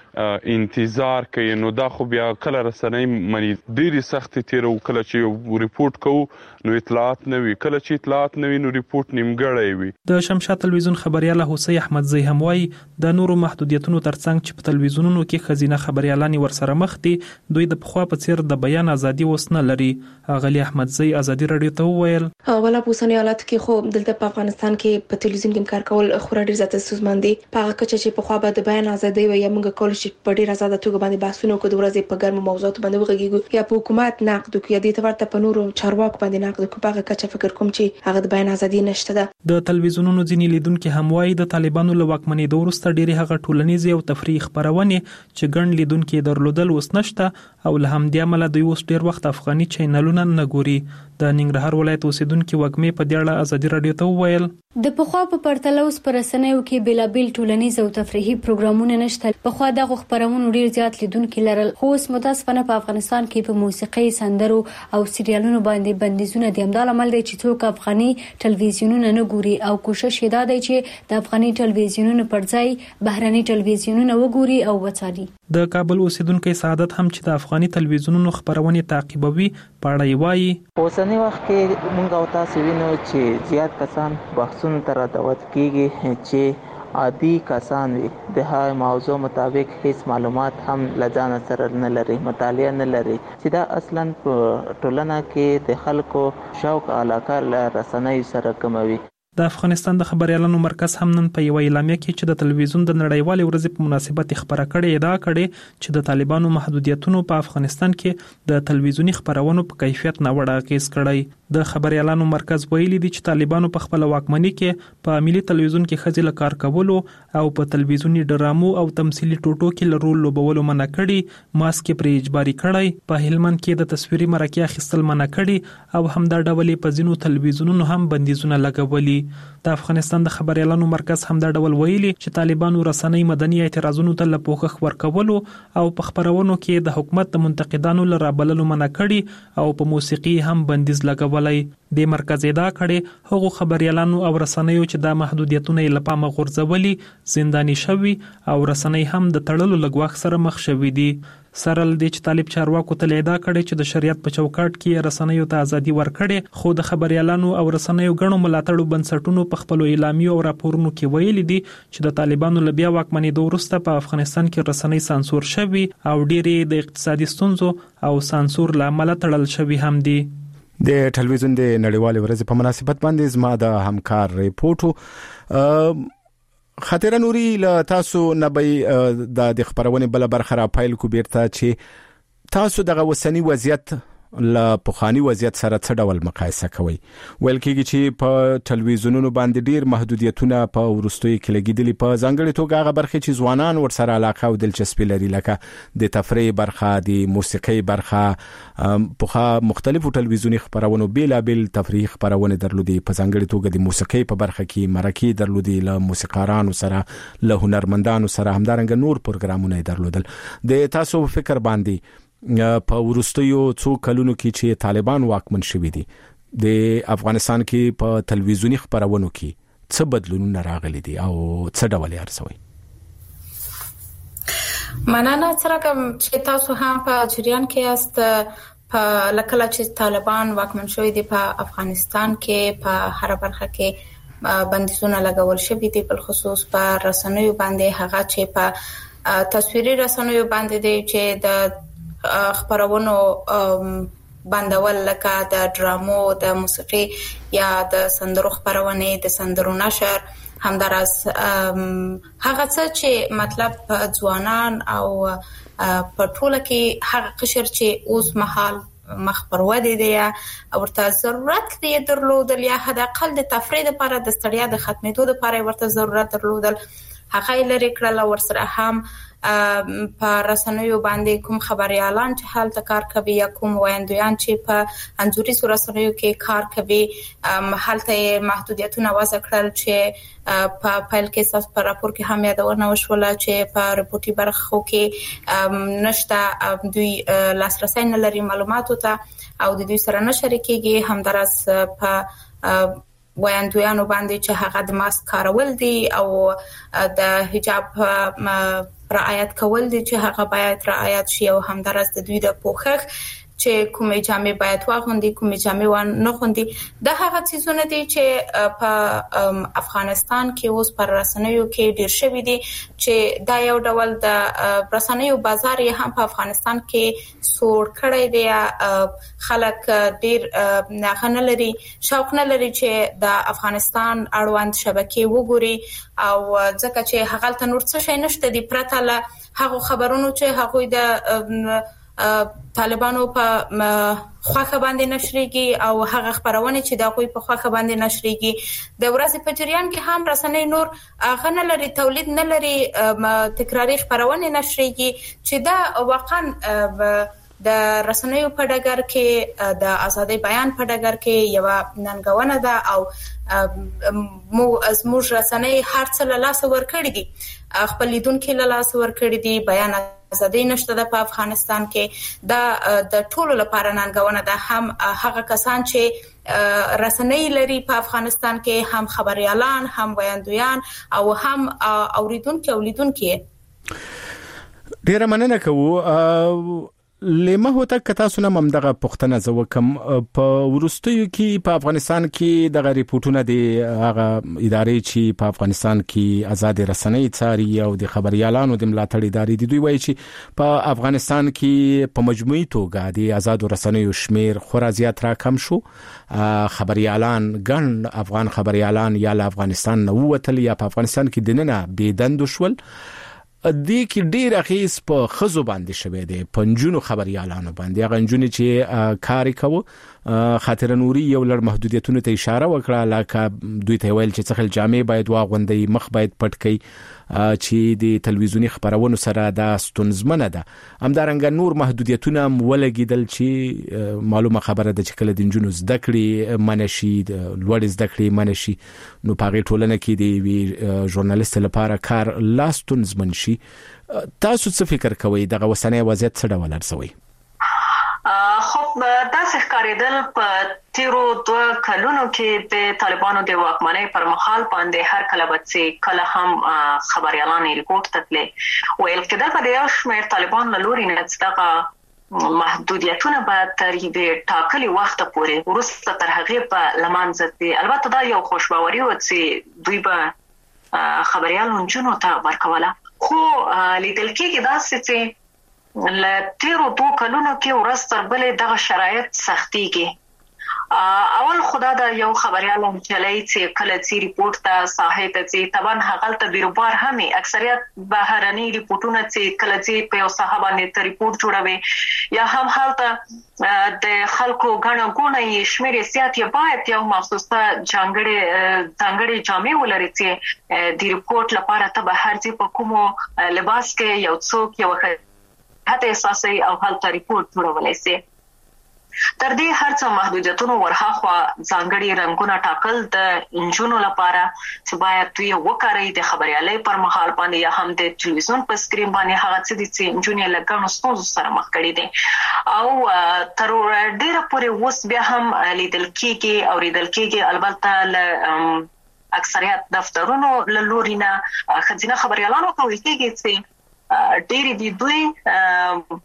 انتظار کوي نو دا خو بیا کله رسنۍ منی ډېری سختي تیرو کله چې ریپورت کوو نو اطلاعات نه وي کله چې اطلاعات نه وي نو ریپورت نیمګړی وي. د شمشاد تلویزیون خبريال حسین احمدزی هم وايي د نورو محدودیتونو ترڅنګ چې په تلویزیونونو کې خزینه خبريالان ورسره مخ دي دوی د پخوا په څیر د بیان ازادي وسنه لري. اغلی احمدزی ازادي رادیو ته وویل اوله په اوسنی حالت کې خو دلته په افغانستان کې په تلویزیون کې کار کول خورا ډیر زیات ستونزمن دي. په هغه کچه چې په خوا به د بیان ازادي وي یا موږ کول شي په ډیر آزاد توګه باندې بحثونه کوو د ورځې په ګرمو موضوعاتو باندې وغږیږو یا په حکومت نقد کوو یا د تورته په نورو چارواکو باندې نقد کوو. په هغه کچه فکر کوم چې هغه د بیان ازادي نشته ده. د تلویزیونونو ځینې لیدونکو هم وایي د طالبانو له واکمنۍ وروسته ډېری هغه ټولنیز او تفریحي خبرونه چې ګڼ لیدونکو درلودل وس نشته او له همدې عمله دوی اوس ډیر وخت افغاني چینلونه نه ګوري. د ننګرهار ولایت اوسیدونکو وګمې په دې اړه ازادي رادیو ته وویل د پخوا په پرتله اوس پر رسنیو کې بلابل ټولنیز او تفریحي پروګرامونه نشته. پخوا دغه خبرونه ډیر زیات لیدونکو لرل خو اوس متاسفانه په افغانستان کې په موسیقي سندرو او سریالونو باندې بندیزونه دي. همدا لامل دی چې څوک افغاني ټلویزیونونه نه ګوري او کوشش یې دا دی چې د افغاني ټلویزیونونو پر ځای بهراني ټلویزیونونه وګوري او وڅاري. د کابل اوسیدونکو سعادت هم چې د افغاني ټلویزیونونو خبرونه تعقیبوي پاړی وایي اوسنی وخت کې موږ او تاسو وینو چې زیات کسان بحثونو تر دعوت کیږي چې عادي کسان وي د هغه موضوع مطابق هیڅ معلومات هم لځان سره نه لري مطالعه نه لري چې دا اصلا په ټولنه کې د خلکو شوق علاقه له رسنۍ سره کموي. د افغانستان د خبريالانو مرکز هم نن په یو اعلامیه کې چې د تلویزیون د نړیوالې ورځې په مناسبت خبره کړې ادعا کړې چې د طالبانو محدودیتونو په افغانستان کې د تلویزیونی خبرونو په کیفیت نه وړ اغیز کړی. د خبريالانو مرکز ویلي دی چې طالبانو په خپل واکمنۍ کې په ملي تلویزیون کې خځې کار کولو او په تلویزیونی ډرامو او تمثيلي ټوټو کې لرول لوبولو منع کړي ماسک پرې اجباري کړی. په هلمند کې د تصویري مرکه اخیستل منع کړي او همدا ډول په ځینو تلویزیونونو هم بندیزونه لګولي. د افغانستان د خبريالانو مرکز هم دا ډول ویلي چې طالبانو رسنۍ مدني اعتراضونو ته لپوخخ ورکولو او په خبرونو کې د حکومت د منتقدانو لپاره بللو منع کړي او په موسیقي هم بندیز لګولي. د مرکز ادعا کړي هغو خبريالانو او رسنیو چې د محدودیتونو لپاره غورځولي زنداني شوي او رسنۍ هم د تړلو لګواخ سره مخ شوي دي. سرل د طالب چارواکو ته ادعا کړي چې د شریعت په چوکاټ کې رسنیو ته ازادي ورکړي خو د خبريالانو او رسنیو غنو ملاتړو بنسټونو په خپل اعلامیو او راپورونو کې ویلي دي چې د طالبانو له بیا واکمنۍ وروسته په افغانستان کې رسنۍ سانسور شوي او ډېری د اقتصادي ستونزو او سانسور لامل تړل شوي هم دي. د ټلویزیون د نړیوالې ورځې په مناسبت باندې زما د همکار ریپورتو خاطر نوري له تاسو نبي د خبرونه بل برخه را پایل کو بیرته چې تاسو دغه وسنی وضعیت له پخوانی وضعیت سره څه ډول مقایسه کوي؟ ویل کېږي چې په ټلویزیونونو باندې ډیر محدودیتونه په ورستوي کې لګیدلي په ځانګړي توګه هغه برخه چې ځوانان ورسره علاقه او دلچسپي لري لکه د تفریح برخه د موسیقي برخه په مختلفو ټلویزیونی خبرونو بیلابل تفریح خبرونه درلودي په ځانګړي توګه د موسیقي په برخه کې مرکې درلودي له موسیقارانو سره له هنرمندانو سره همدارنګه نور پروګرامونه درلودل. د تاسو فکر باندې په ورستیو څو کلونو کې چې طالبان واکمن شوي دي د افغانستان کې په تلویزیونی خبرونو کې څه بدلونونه راغلي دي او څه ډول یې ارسوي؟ مننه څرګم چې تاسو هم په جریان کې است په لکه چې طالبان واکمن شوي دي په افغانستان کې په هر برخه کې بندیزونه لګول شوي دي بل خصوص په رسنیو باندې هغه چې په تصویري رسنیو باندې دي چې د خبرونو بندول لکه د ډرامو د موسیقي یا د سندرو خبرونه د سندرو نشر همدارس هغه څه چې مطلب ځوانان او په ټوله کې هغه قشر چې اوس مهال مخ پر ودی دی ورته ضرورت دی درلودل یا حد اقل د تفرید لپاره د ستړیا د ختمېدو لپاره ورته ضرورت درلودل هغه لري کړل ورسره هم په رسنیو باندې کوم خبريالان چې حالت کار کوي یا کوم وایندویان چې په انځوري رسنیو کې کار کوي حالت محدودیتونه وضع کړل چې په فایل کې صف پر راپور کې هم یادونه وشول چې په رپورټي برخو کې نشته دوی لاسرسي نه لري معلوماتو ته او د دوی سره نه شریکيږي همدارس په وایندویانو باندې چې هغه د ماسک کارول دي او د حجاب رعایت کول دي چې هغه باید رعایت شي او همدارس د دوی د پوښښ چې کومې جامې باید واغوندي کومې جامې ونه غوندي دا هغه څیزونه دي چې په افغانستان کې اوس پر رسنیو کې ډیر شوي دي چې دا یو ډول د رسنیو بازار یې هم په افغانستان کې سور کړی دی خلک ډیر نه لري شوق نه لري چې د افغانستان اړوند شبکې وګوري او ځکه چې هغه ته نور څه شي نشته دي پرته له هغه خبرونو چې هغه د طالبانو په خواخه باندې نشریږي او هغه خبرونه چې د کوی په خواخه باندې نشریږي د ورځې په جریان کې هم رسنۍ نور هغه نه لري تولید نه لري تکراری خبرونه نشریږي چې دا واقعا د رسنیو په ډګر کې د ازادي بیان په ډګر کې یو ننګونه ده او مو از موږ رسنۍ هر څه له لاس ورکړي دي خپل لیدونکو له لاس ورکړي دي بیان ازادي نشته د افغانستان کې دا د ټولو لپاره ننګونه ده هم هغه کسان چې رسنۍ لري په افغانستان کې هم خبريالان هم ویاندویان او هم اوریدونکو اولیدونکو ډیره مننه کوو لمه هوته کتا سونه ممدغه پښتنه زو کم په ورستیو کې په افغانستان کې د ریپورتونه د هغه ادارې چې په افغانستان کې آزاد رسنۍ څاري او د خبريالانو د ملاتړ ادارې د دوی وایي چې په افغانستان کې په مجموعي توګه د آزاد رسنیو شمیر خورا زیات را کم شو خبريالان ګڼ افغان خبريالان یا له افغانستان نه ووتل یا په افغانستان کې دننه بيدند شول دې کې ډیر اخیس په خزو باندې شوه دي پنځونو خبريالانو باندې هغه جنونی چې کار کوي خاطر نوري یو لړ محدودیتونو ته اشاره وکړه لکه دوی ته ویل چې څخه جامې باید واغوندي مخ باید پټ کړي چې د تلویزیونی خبرونو سره د ستونزمنه ده همدارنګه نور محدودیتونه ولګیدل چې معلومه خبره ده چې کله د جنونو زده کړي منشي لوړ زده کړي منشي نو په ټولنه کې دی ژورنالیست لپاره کار لاستونزمن شي تاسو څه فکر کوئ دغه وسنۍ وضعیت څه ډول ارزوي خب دا ښکارېدل په تیرو دوه کلونو کې د طالبانو د واکمنۍ پر مخال باندې هر کله به کله هم خبريالان ریپورت تکلې ویل کېدل په یو شمېر طالبان له لوري نه دغه محدودیتونه به تر دې ټاکلي وخت پورې ورسته تر هغه په لمانځي دي البته دا یو خوشباوري و چې دوی به خبريالانو جنو ته ورکوله خو لیدل کېږي دا چې ل تیرو دوه کلونو کې ورستر بلې دغه شرایط سختيږي اول خدا دا یو خبريال چلای چې کله چې ریپورت ته صحه ته چې طبعا هغه ته بیروبار همي اکثریت بهرني ریپورتونه چې کله چې په صحه باندې ته ریپورت جوړوي یا هم حالت د خلکو غاڼه غونې شمیر سیات یې باید یو مخصوصه ځانګړي ځانګړي جامې ولري چې د ریپورت لپاره ته به هر ځای په کومو لباس کې یو څوک یو حتی اساسي او حالت ریپورت جوړولای شي تر دې هر څه محدودیتونو ورهاخوا ځانګړي رنگونه ټاکل د انجونو لپاره چې باید دوی وکړي د خبريالۍ پر مهال باندې یا هم د ټلویزیون په سکرین باندې هغه څه دي چې انجونې لګانو ستونزو سره مخ کړي دي او تر ډیره پورې اوس بیا هم لیدل کېږي او لیدل کېږي البته ل اکثریت دفترونو له لوري نه خزینه خبريالانو ته ویل کېږي چې ډېری دي دوی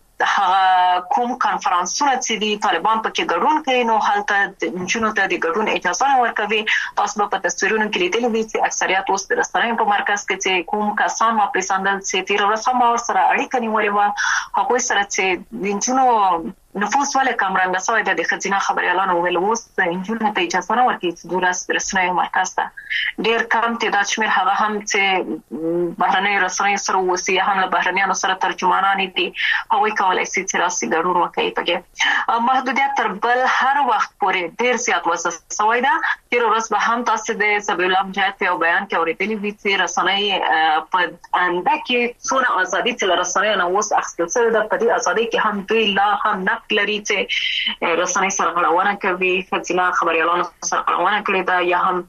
هغه کوم کانفرنسونه چې دي طالبان پکې ګډون کوي نو حالت انجونو ته د ګډون اجازه نه ورکوي تاسو په تصویرونو کې لیدلی دي چې اکثریت اوس د رسنیو په مرکز کې چې کوم کسان ما پریساندل چې تیر ورځ ما سره اړیکه نیولې و هغه سره چې انجونو نفوس ولې کمرنګ سوی د خزینه خبريالانو ویل اوس انجونو ته اجازه نه ورکوي چې دولس رسنیو مرکز ته ډېر کم تعداد شمیر هغه هم چې بهرنۍ رسنۍ سره وسی هم له بهرنیانو سره ترجمانان دي هغوی کولای شي چې راسي ګډون وکړي پکې محدودیت تر بل هر وخت پورې ډېر زیات وسه سوی ده تیر ورځ به هم تاسو د سبیل الله مجاهد په بیان کې اورېدلې وي چې رسنۍ په انده کې څونه ازادي چې رسنۍ نه اوس اخیستل شوې ده په دې ازادي کې هم دوی لا هم نه لري چې رسنۍ سرغړونه کوي خزینه خبريالانو سرغړونه کړې ده یا هم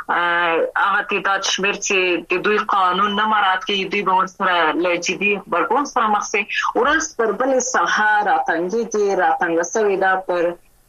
هغه تعداد شمیر چې د دوی قانون نه مراعات کوي دوی به ورسره له جدي خبرګون سره مخ شي ورس پر بل سهار راتنګي دي راتنګ سوي ده پر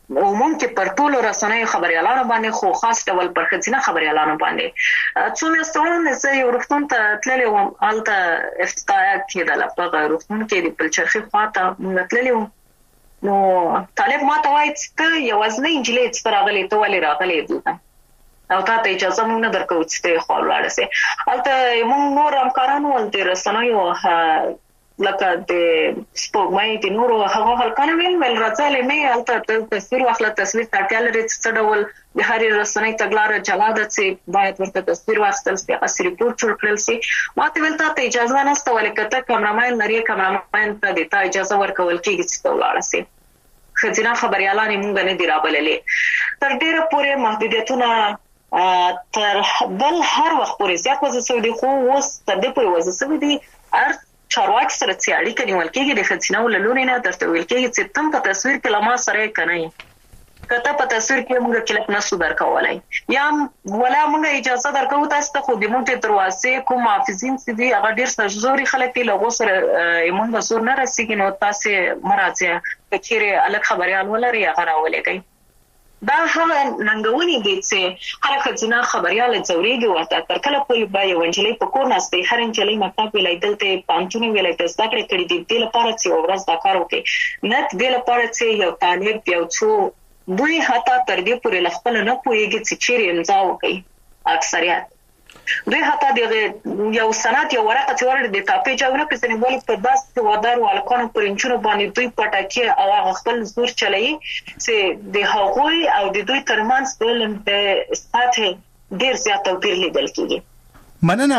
عموم کې پر ټولو رسنیو خبريالانو باندې خو خاص ډول پر خځینه خبريالانو باندې څو میاشتونه زه یو روغتون ته تللی وم هلته افتتاح کېدله په روغتون کې د پلچرخي خواته موږ تللی وم نو طالب ما ته وایي چې ته یوازینۍ نجلۍ چې راغلې ته ولې راغلې دلته او تا ته اجازه موږ نه درکوو چې ته خو ولاړه سې هلته موږ نور همکارانو ولته رسنیو لکه د سپوږمۍ د نورو هغه هلکانو ویل ول راځلې مې هلته تصویر واخله تصویر تاکل لري چې ډول د هرې رسنۍ تګلاره جلاده چې باید ورته تصویر واخیستل شي هغه ریپورت جوړ کړل شي ما ته ویل ته اجازه نشته ولې کته کیمرامین لري کیمرامین ته د تا اجازه ورکول کېږي چې ته ولاړه سې خځینه خبريالان موږ نه دی رابللې تر ډیره پورې محدودیتونه تر بل هر وخت پورې زیات وځي سو دي خو اوس تر دې پورې وځي سو دي هر چارواکي سره چې اړیکه نیول کېږي د خځینو له لوري نه درته ویل کېږي چې تم په تصویر کې لمه سره کنه کته په تصویر کې موږ کلپ نسو درکولای یا ولا موږ اجازه درکو تاسو ته خو د مونږ دروازې کوم محافظین چې دی هغه ډیر سرزوري خلک له غوسره موږ زور نه رسیږي نو تاسو مراد کچېره الګ خبريال ولري هغه راولېږي دا هغه ننګونی دي چې هر خځینه خبريال ځوريږي ورته تر کله په بای ونجلې په کور نسته هر انجلې مکتب ویلای دلته پانچونی ویلای د زده کړې کړې دي د لپاره چې ورځ دا کار وکړي نه د لپاره چې یو طالب یو څو دوی حتی تر دې پورې لخپل نه پويږي چې چیرې امضا وکړي اکثریت دوی حتی د یو سند یو ورقه چې ورته د تاپې جوړه کړي ولې په داس ودار والکانو پرنچونو باندې دوی پټاکي او هغه خپل زور چلایي چې د هغوی او د دوی ترمنځ د سطح ډیر زیات توپیر لیدل کیږي مننه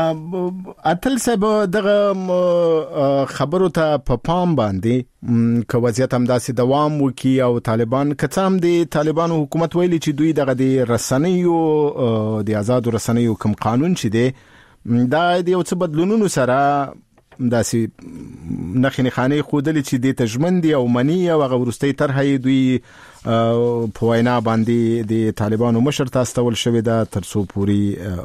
اتل صاحب دغه خبرو ته په پام باندې که وضعیت هم داسې دوام وکي او طالبان کڅام دي طالبانو حکومت ویلي چې دوی دغه د رسنیو د آزاد رسنیو کوم قانون چې دی دا د یو څه بدلونونو سره داسې نخنې خانه خودلې چې د تجمندي او منی او غورستي طرحې دوی په وینا باندې د طالبانو مشر تاسو شوی دا ترڅو پوری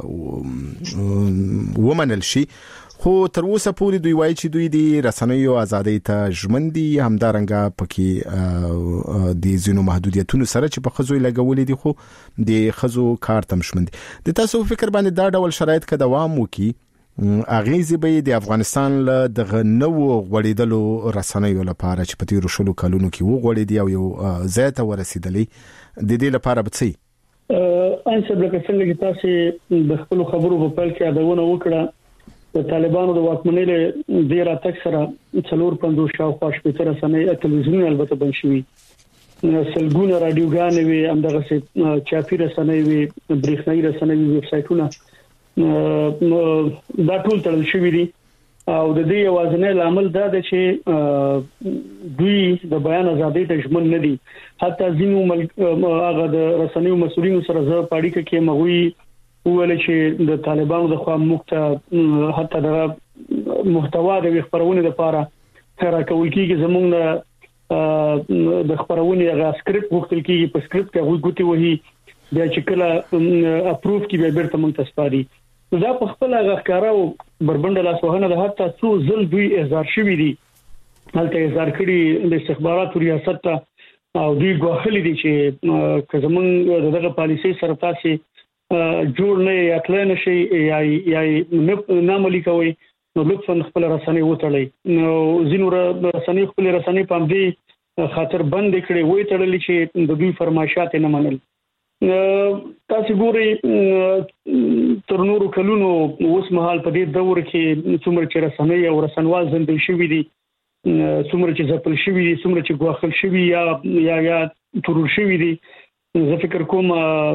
ومنل شي خو تر اوسه پوری دوی وایي چې دوی د رسنیو ازادۍ ته ژمندي همدارنګه پکې د زینو محدودیتونو سره چې په خزو لګولې دي خو د خزو کار تم ژمندي د تاسو فکر باندې دا ډول شرایط کې دوام وکي اغیزه به د افغانستان له دغه نو غوړیدلو رسنیو لپاره چې په تیرو شلو کلونو کې وغوړیدي او یو زیاته ورسېدلې د دې لپاره به څه ان څه د څنګه چې تاسو د خپل خبرو په پل کې اداونه وکړه د طالبانو د واکمنۍ له ډیر اتک سره څلور پندو شاوخوا شپږ رسنۍ تلویزیون البته بن شوی سلګونه رادیوګانې وي همدغه څه چاپی رسنۍ وي برېښنايي رسنۍ وي ویب سایټونه دا ټول تړل شوی دي او د دې یوازینی عامل دا دی چې دوی د بیان ازادۍ ته ژمن نه دي حتی ځینو هغه د رسنیو مسؤلینو سره زه پاړی کې مغوي ویل چې د طالبانو د خوا مخته حتی د محتوا د خبرونه لپاره تر کول کېږي زمونږ د خبرونه غا سکرپټ وختل کېږي په سکرپټ کې هغه ګوتې وਹੀ بیا چې کله اپروف کې به بیرته مونږ تاسو دا په خپل غاکاراو بربند لاسوهنه د حتی څو ځل دوی احضار شوی دي هلته احضار کړي د استخباراتو ریاست ته او دوی غوښلي دي چې که زمونږ دغه پالیسي سره تاسو جوړ نه یا تل نه شي یا یا ناملی کوي نو لطفا خپل رسنۍ وټړي نو زینو رسنۍ خپل رسنۍ پام دی خاطر بند کړي وې تړلې چې د دوی فرمایشات نه منل تاسو ګوري تر نورو کلونو اوس مهال په دې دور کې څومره چې رسنۍ او رسنوال زندې شوي دي څومره چې ځپل شوي دي څومره چې غواخل شوي یا یا یا تورل شوي دي زه فکر کوم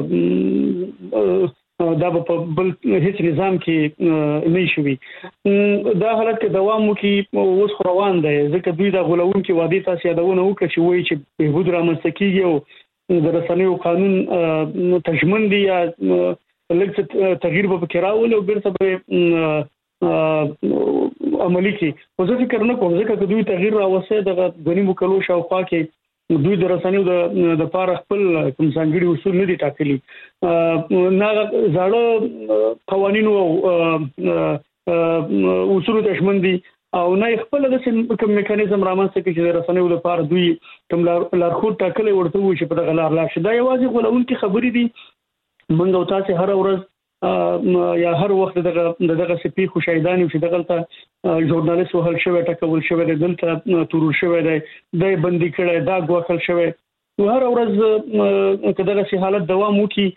دا په بل هیڅ نظام کې نه شوي دا حالت کې دوام وکي اوس روان دی ځکه دوی د غولون کې وادي تاسو یادونه وکړي چې وایي چې بهبود رامنځته کیږي او د رسنیو قانون تجمن دي یا لږ تغییر به کراول او بیرته به عملی کی خو ځکه کرنه کوم ځکه دوی تغییر راوسته د غنیمو کلو شاوخوا کې دوی د رسنیو د د پاره خپل کوم ځانګړي اصول نه دي ټاکلي نه زړه قوانینو او اصول تشمن دي او نه خپل د کوم میکانیزم رامنځته کړي چې د رسنیو لپاره دوی کوم لارښود ټاکلي ورته وي چې په دغه لار لاړ شي. دا یوازې غولونکي خبرې دي. موږ او تاسو هر ورځ یا هر وخت دغه دغه سپي خوشایداني چې دغه ته ژورنالیست وهل شوی ټاکل شوی دی دلته تورول شوی دی د بندي کړي دا غوښل شوی هر ورځ کله چې حالت دوام وکړي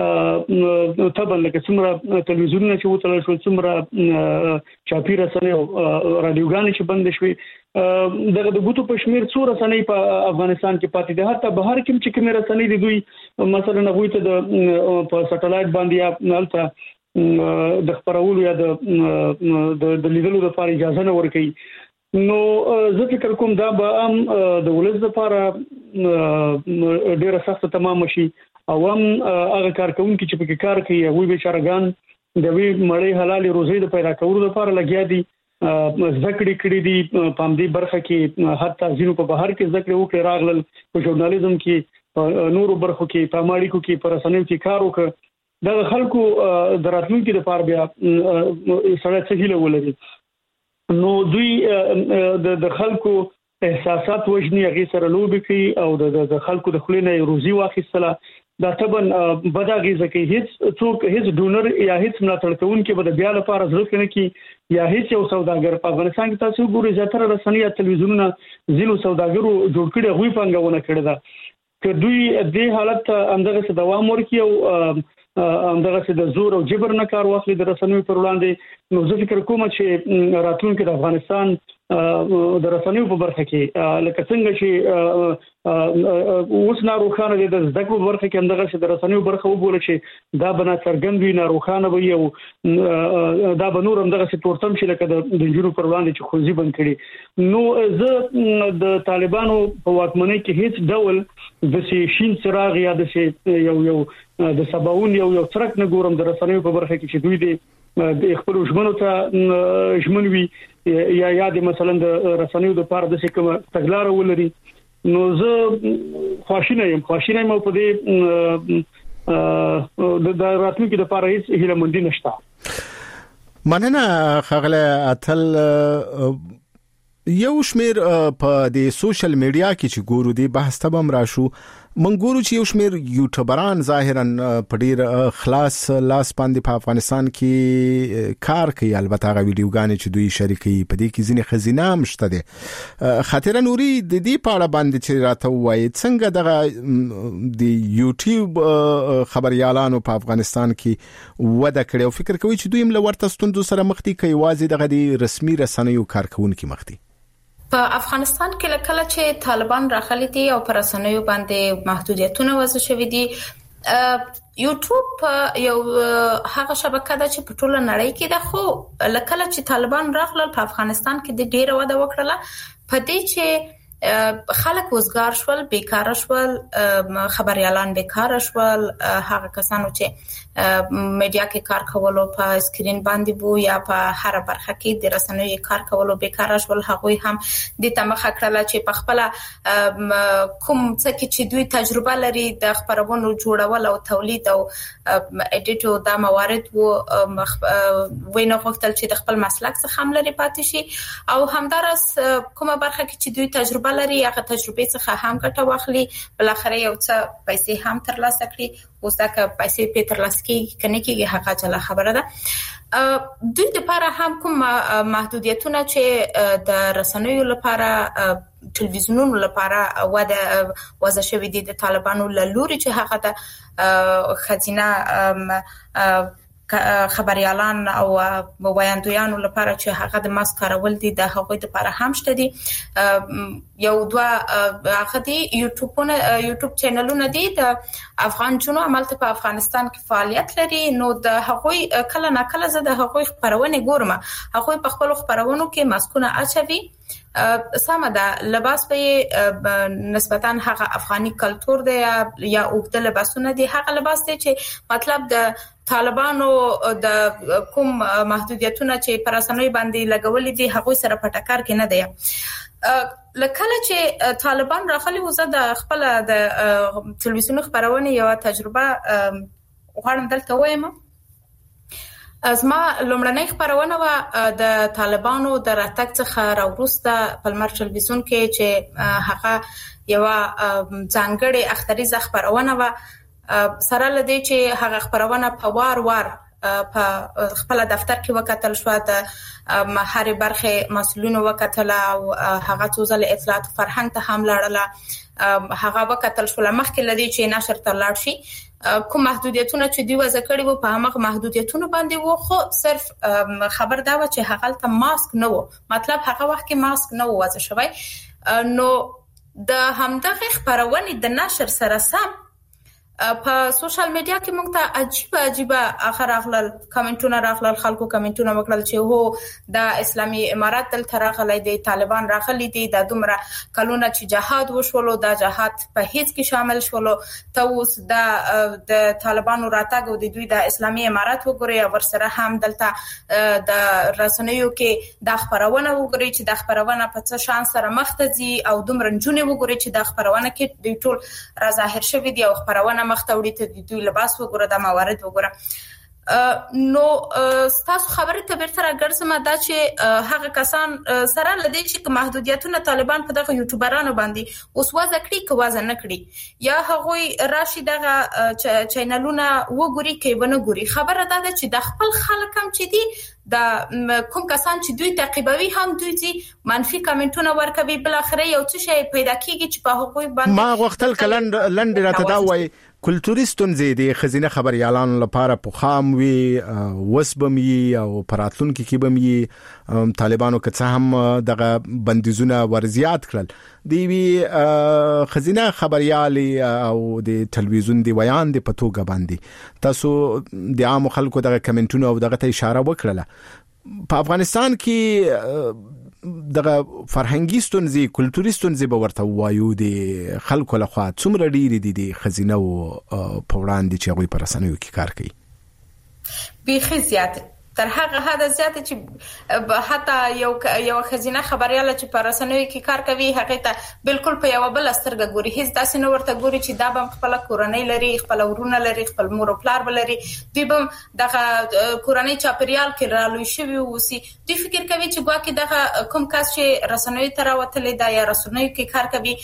طبعا لکه څومره تلویزیونونه چې وتل شو څومره چاپی رسنۍ او رادیوګانې چې بند شوي دغه د ګوتو په شمیر څو رسنۍ په افغانستان کې پاتې دي. حتی بهر کې چې کومه رسنۍ دي دوی مثلا غوي ته د په سټلایټ باندې یا نلته د خبرولو یا د د لیدلو لپاره اجازه نه ورکوي. نو زه فکر کوم دا به هم د ولز لپاره ډیره سخت تمام شي او هم هغه کارکونکو چې په کار کوي وي بیچارهګان د وی مړی حلال روزي د پیدا کولو لپاره لګیا دي ذکر کړی دي په دې برخه کې حتی ځینو په بهر کې ذکر وکړي راغلل په ژورنالیزم کې نورو برخو کې په ماړیکو کې پر رسنیو کې کار وکړ د خلکو دراتلونکو لپاره بیا سره څه هیله ولري. نو دوی د خلکو احساسات وجني هغه سره لوبي کوي او د خلکو د خلینو روزي واخیستله دا طبعا بداغي ځکه هیڅ څوک هیڅ ډونر یا هیڅ ملاتړ کوونکی به د بیا لپاره ځل کنه کی یا هیڅ یو سوداګر په افغانستان کې تاسو ګورئ زیاتره رسنۍ تلویزیونونه زینو سوداګرو جوړ کړي غوي پنګونه کړي دا که دوی د حالت اندغه دوام ورکړي او اندغه د زور او جبر نه کار واخلي د رسنیو پر وړاندې. نو زه فکر کوم چې راتلونکي د افغانستان د رسنیو په برخه کې لکه څنګه چې اوس نه روخانه د زده کړو برخه کې اندغه د رسنیو برخه وبول چې دا بنا څرګند وي نه روخانه وي او دا بنور اندغه چې تورتم شي لکه د جنونو پر وړاندې چې خوځي بند کړي. نو زه د طالبانو په واکمنۍ کې هیڅ ډول د شین څراغ یا د یو یو د سباون یو یو ترک نه ګورم د رسنیو په برخه کې چې دوی دي د خپل ژمنو ته ژمنوي یا یاد مثلا د رسنیو د پاره د کوم تګلار ولري. نو زه خواشینه یم خواشینه یم په دې د راتلونکي د پاره هیڅ هیله مندي نشته. مننه خغله اتل یو شمیر په د سوشل میډیا کې چې ګورو دی بحث تبم راشو من ګورو چې یو شمیر یوټیوبران ظاهرا په ډیر خلاص لاس باندې په افغانستان کې کار کوي البته هغه ویډیوګانې چې دوی شریکي په دې کې ځینې خزینه مشته دي. خاطر نوري د دې په اړه باندې چې راته وایي څنګه دغه د یوټیوب خبريالانو په افغانستان کې وده کړي او فکر کوي چې دوی هم لورته ستوندو سره مخ دي کوي واځي دغه د رسمي رسنیو کارکونکو مخ دي. په افغانستان کې لکه چې طالبان راغلي دي او پر رسنیو باندې محدودیتونه وضع شوي دي یوټیوب یو هغه شبکه ده چې په ټوله نړۍ کې ده خو لکه چې طالبان راغلل په افغانستان کې د ډیره وده وکړه په دې چې خلک وزګار شول بیکار شول خبريالان بیکار شول هغه کسانو چې میډیا کې کار کولو په سکرین باندې بو یا په هر برخه کې د رسنیو کار کولو بیکار شول هغه هم د تمخه کړل چې په خپل کوم څه کې چې دوی تجربه لري د خبرونو جوړول او تولید او اډیټو د موارد وو وینه وختل چې د خپل مسلک څخه هم لري پاتې شي او همدارس کومه برخه کې چې دوی تجربه لري هغه تجربه څخه هم ګټه واخلي بل اخر یو څه پیسې هم ترلاسه کړي اوس دا که پیسې په ترلاسه کې کني کې هغه چلا خبره ده. دوی د لپاره هم کوم محدودیتونه چې د رسنیو لپاره تلویزیونونو لپاره وده وضع شوی دي د طالبانو لوري چې هغه د خزینه خبريالان او وایاندویانو لپاره چې هغه د ماس کارول دي د هغوی لپاره هم شته دي. یو دوا هغه دي یوټیوبونه یوټیوب چینلونه دي د افغان جنو عملته په افغانستان کې فعالیت لري نو د هغوی کله نه کله زه د هغوی خبرونه ګورم هغوی په خپل خبرونو کې ماسکونه اچوي سمه ده لباس به نسبتاً هغه افغاني کلچر دی یا اوږده لباسونه دي هغه لباس دی چې مطلب د طالبانو د کوم محدودیتونه چې پر رسنیو باندې لګولې دي هغه سره په ټکر کې نه دی. لکه چې طالبان راغلي وزه د خپل د تلویزیون خبرونه یو تجربه غواړم دلته وایم ازما لومړنۍ خبرونه و د طالبانو د راتګ څخه راوروسته په لمر ټلویزیون کې چې هغه یو ځانګړي اختریزه خبرونه و سره لدی چې هغه خبرونه په وار وار په خپل دفتر کې وکتل شو د هر برخه مسؤلینو وکتل او هغه توزل اطلاعات فرهنګ ته هم لاړله هغه وکتل شو لمخکې لدی چې نشر ته لاړ شي کوم محدودیتونه چې دی وځ کړی وو په هغه محدودیتونو باندې وو خو صرف خبر دا و چې هغه ته ماسک نه وو مطلب هغه وخت کې ماسک نه وو وځ شوی نو د همدغه خبرونه د نشر سره سم په سوشل میډیا کې موږ ته عجیب عجیب اخر اخلل کمنټونه راغلل خلکو کمنټونه وکړل چې هو د اسلامي امارات تل ترغلې دي طالبان راغلي دي د دومره کلونه چې جهاد وشولو د جهاد په هیڅ کې شامل شولو ته اوس د د طالبانو راتګ او د دوی د اسلامي امارات وګوري او ورسره هم دلته د رسنیو کې د خبرونه وګوري چې د خبرونه په څه شان سره مختزي او دومره جنونه وګوري چې د خبرونه کې د ټول را ظاهر شوی دی او خبرونه مختوړي ته دوی لباس وګوره د موارد وګوره نو تاسو خبره ته بیرته راګرځم دا چې هغه کسان سره لدی چې محدودیتونه طالبان په دغه یوټیوبرانو باندې اوس وځ کړی کوازه نه کړی یا هغه راشي دغه چینلونه وګوري کې ونه ګوري خبره ده چې د خپل خلک هم چې دي د کوم کسان چې دوی تعقیبوي هم دوی دي منفي کمنټونه ورکوي بل اخر یو څه شی پیدا کیږي چې په هغه باندې ما وختل کلند لند راته دا وای کلتورستون زیدي خزینه خبريالان لپاره پوخام وی وسبمي او پراتلون کې کیبمي طالبانو که څه هم دغه بندیزونه ورزيات کړل دی وی خزینه خبريالي او د ټلویزیون دی ویان دی پتوګه باندې تاسو د عام خلکو دغه کمنټونه او دغه ته اشاره وکړه په افغانستان کې دغه فرهنګیستون زی کلتورستون زی به ورته وایو دي خلکو له خوا څومره ډیری دي د خزینه او پوراند چې غوي پر رسنیو کې کار کوي به زیات تر هغه حد زیات چې حتی یو یو خزینه خبرياله چې پر رسنیو کې کار کوي هغه ته بالکل په یو بل سترګه ګوري هیڅ داسې نه ورته ګوري چې دا به خپل کورنۍ لري خپل ورونه لري خپل مور او پلار لري دوی به دغه کورنۍ چاپریال کې رالوي شوی وسی دوی فکر کوي چې ګواکې دغه کوم کس چې رسنیو تر وتلې دا یا رسنیو کې کار کوي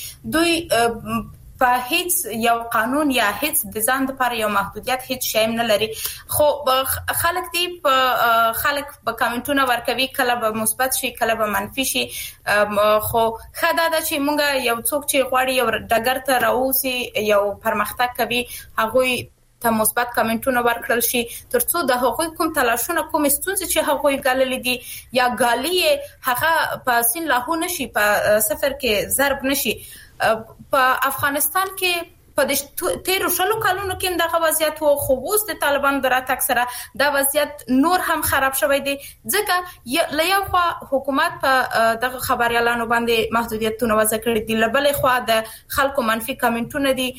دوی په هیڅ یو قانون یا هیڅ د ځان لپاره یو محدودیت هیڅ شی نه لري خو خلک دی په خلک په کمنټونه ورکوي کله به مثبت شي کله به منفي شي خو خدا دا چې مونږ یو څوک چې غواړي یو ډګر ته راوسی یو پرمختګ کوي هغه ته مثبت کمنټونه ورکړل شي ترڅو د هغوی کوم تلاشونه کوم ستونزې چې هغوی ګاللې دي یا ګالي هغه په سین لاهو نشي په سفر کې ضرب نشي په افغانستان کې په د تیر شلو کلونو کې دغه وضعیت وو خو اوس د طالبان دراتک سره دا وضعیت نور هم خراب شوی دی ځکه له یو خوا حکومت په دغه خبريالانو باندې محدودیتونه وضع کړې دي لبلې خوا د خلکو منفي کمنټونه دي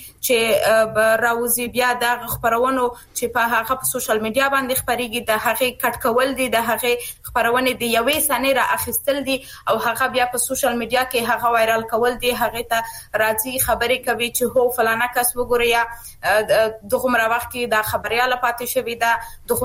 چې راوځي بیا د خبرونو چې په هغه په سوشل میډیا باندې خبريږي د هغه کټ کول دي د هغه خبرونه دی یوې سنې را اخیستل دي او هغه بیا په سوشل میډیا کې هغه وایرال کول دي هغه ته راځي خبرې کوي چې هو فلانه کس وګوري یا دغه وخت کې د خبرياله پاتې شوی دا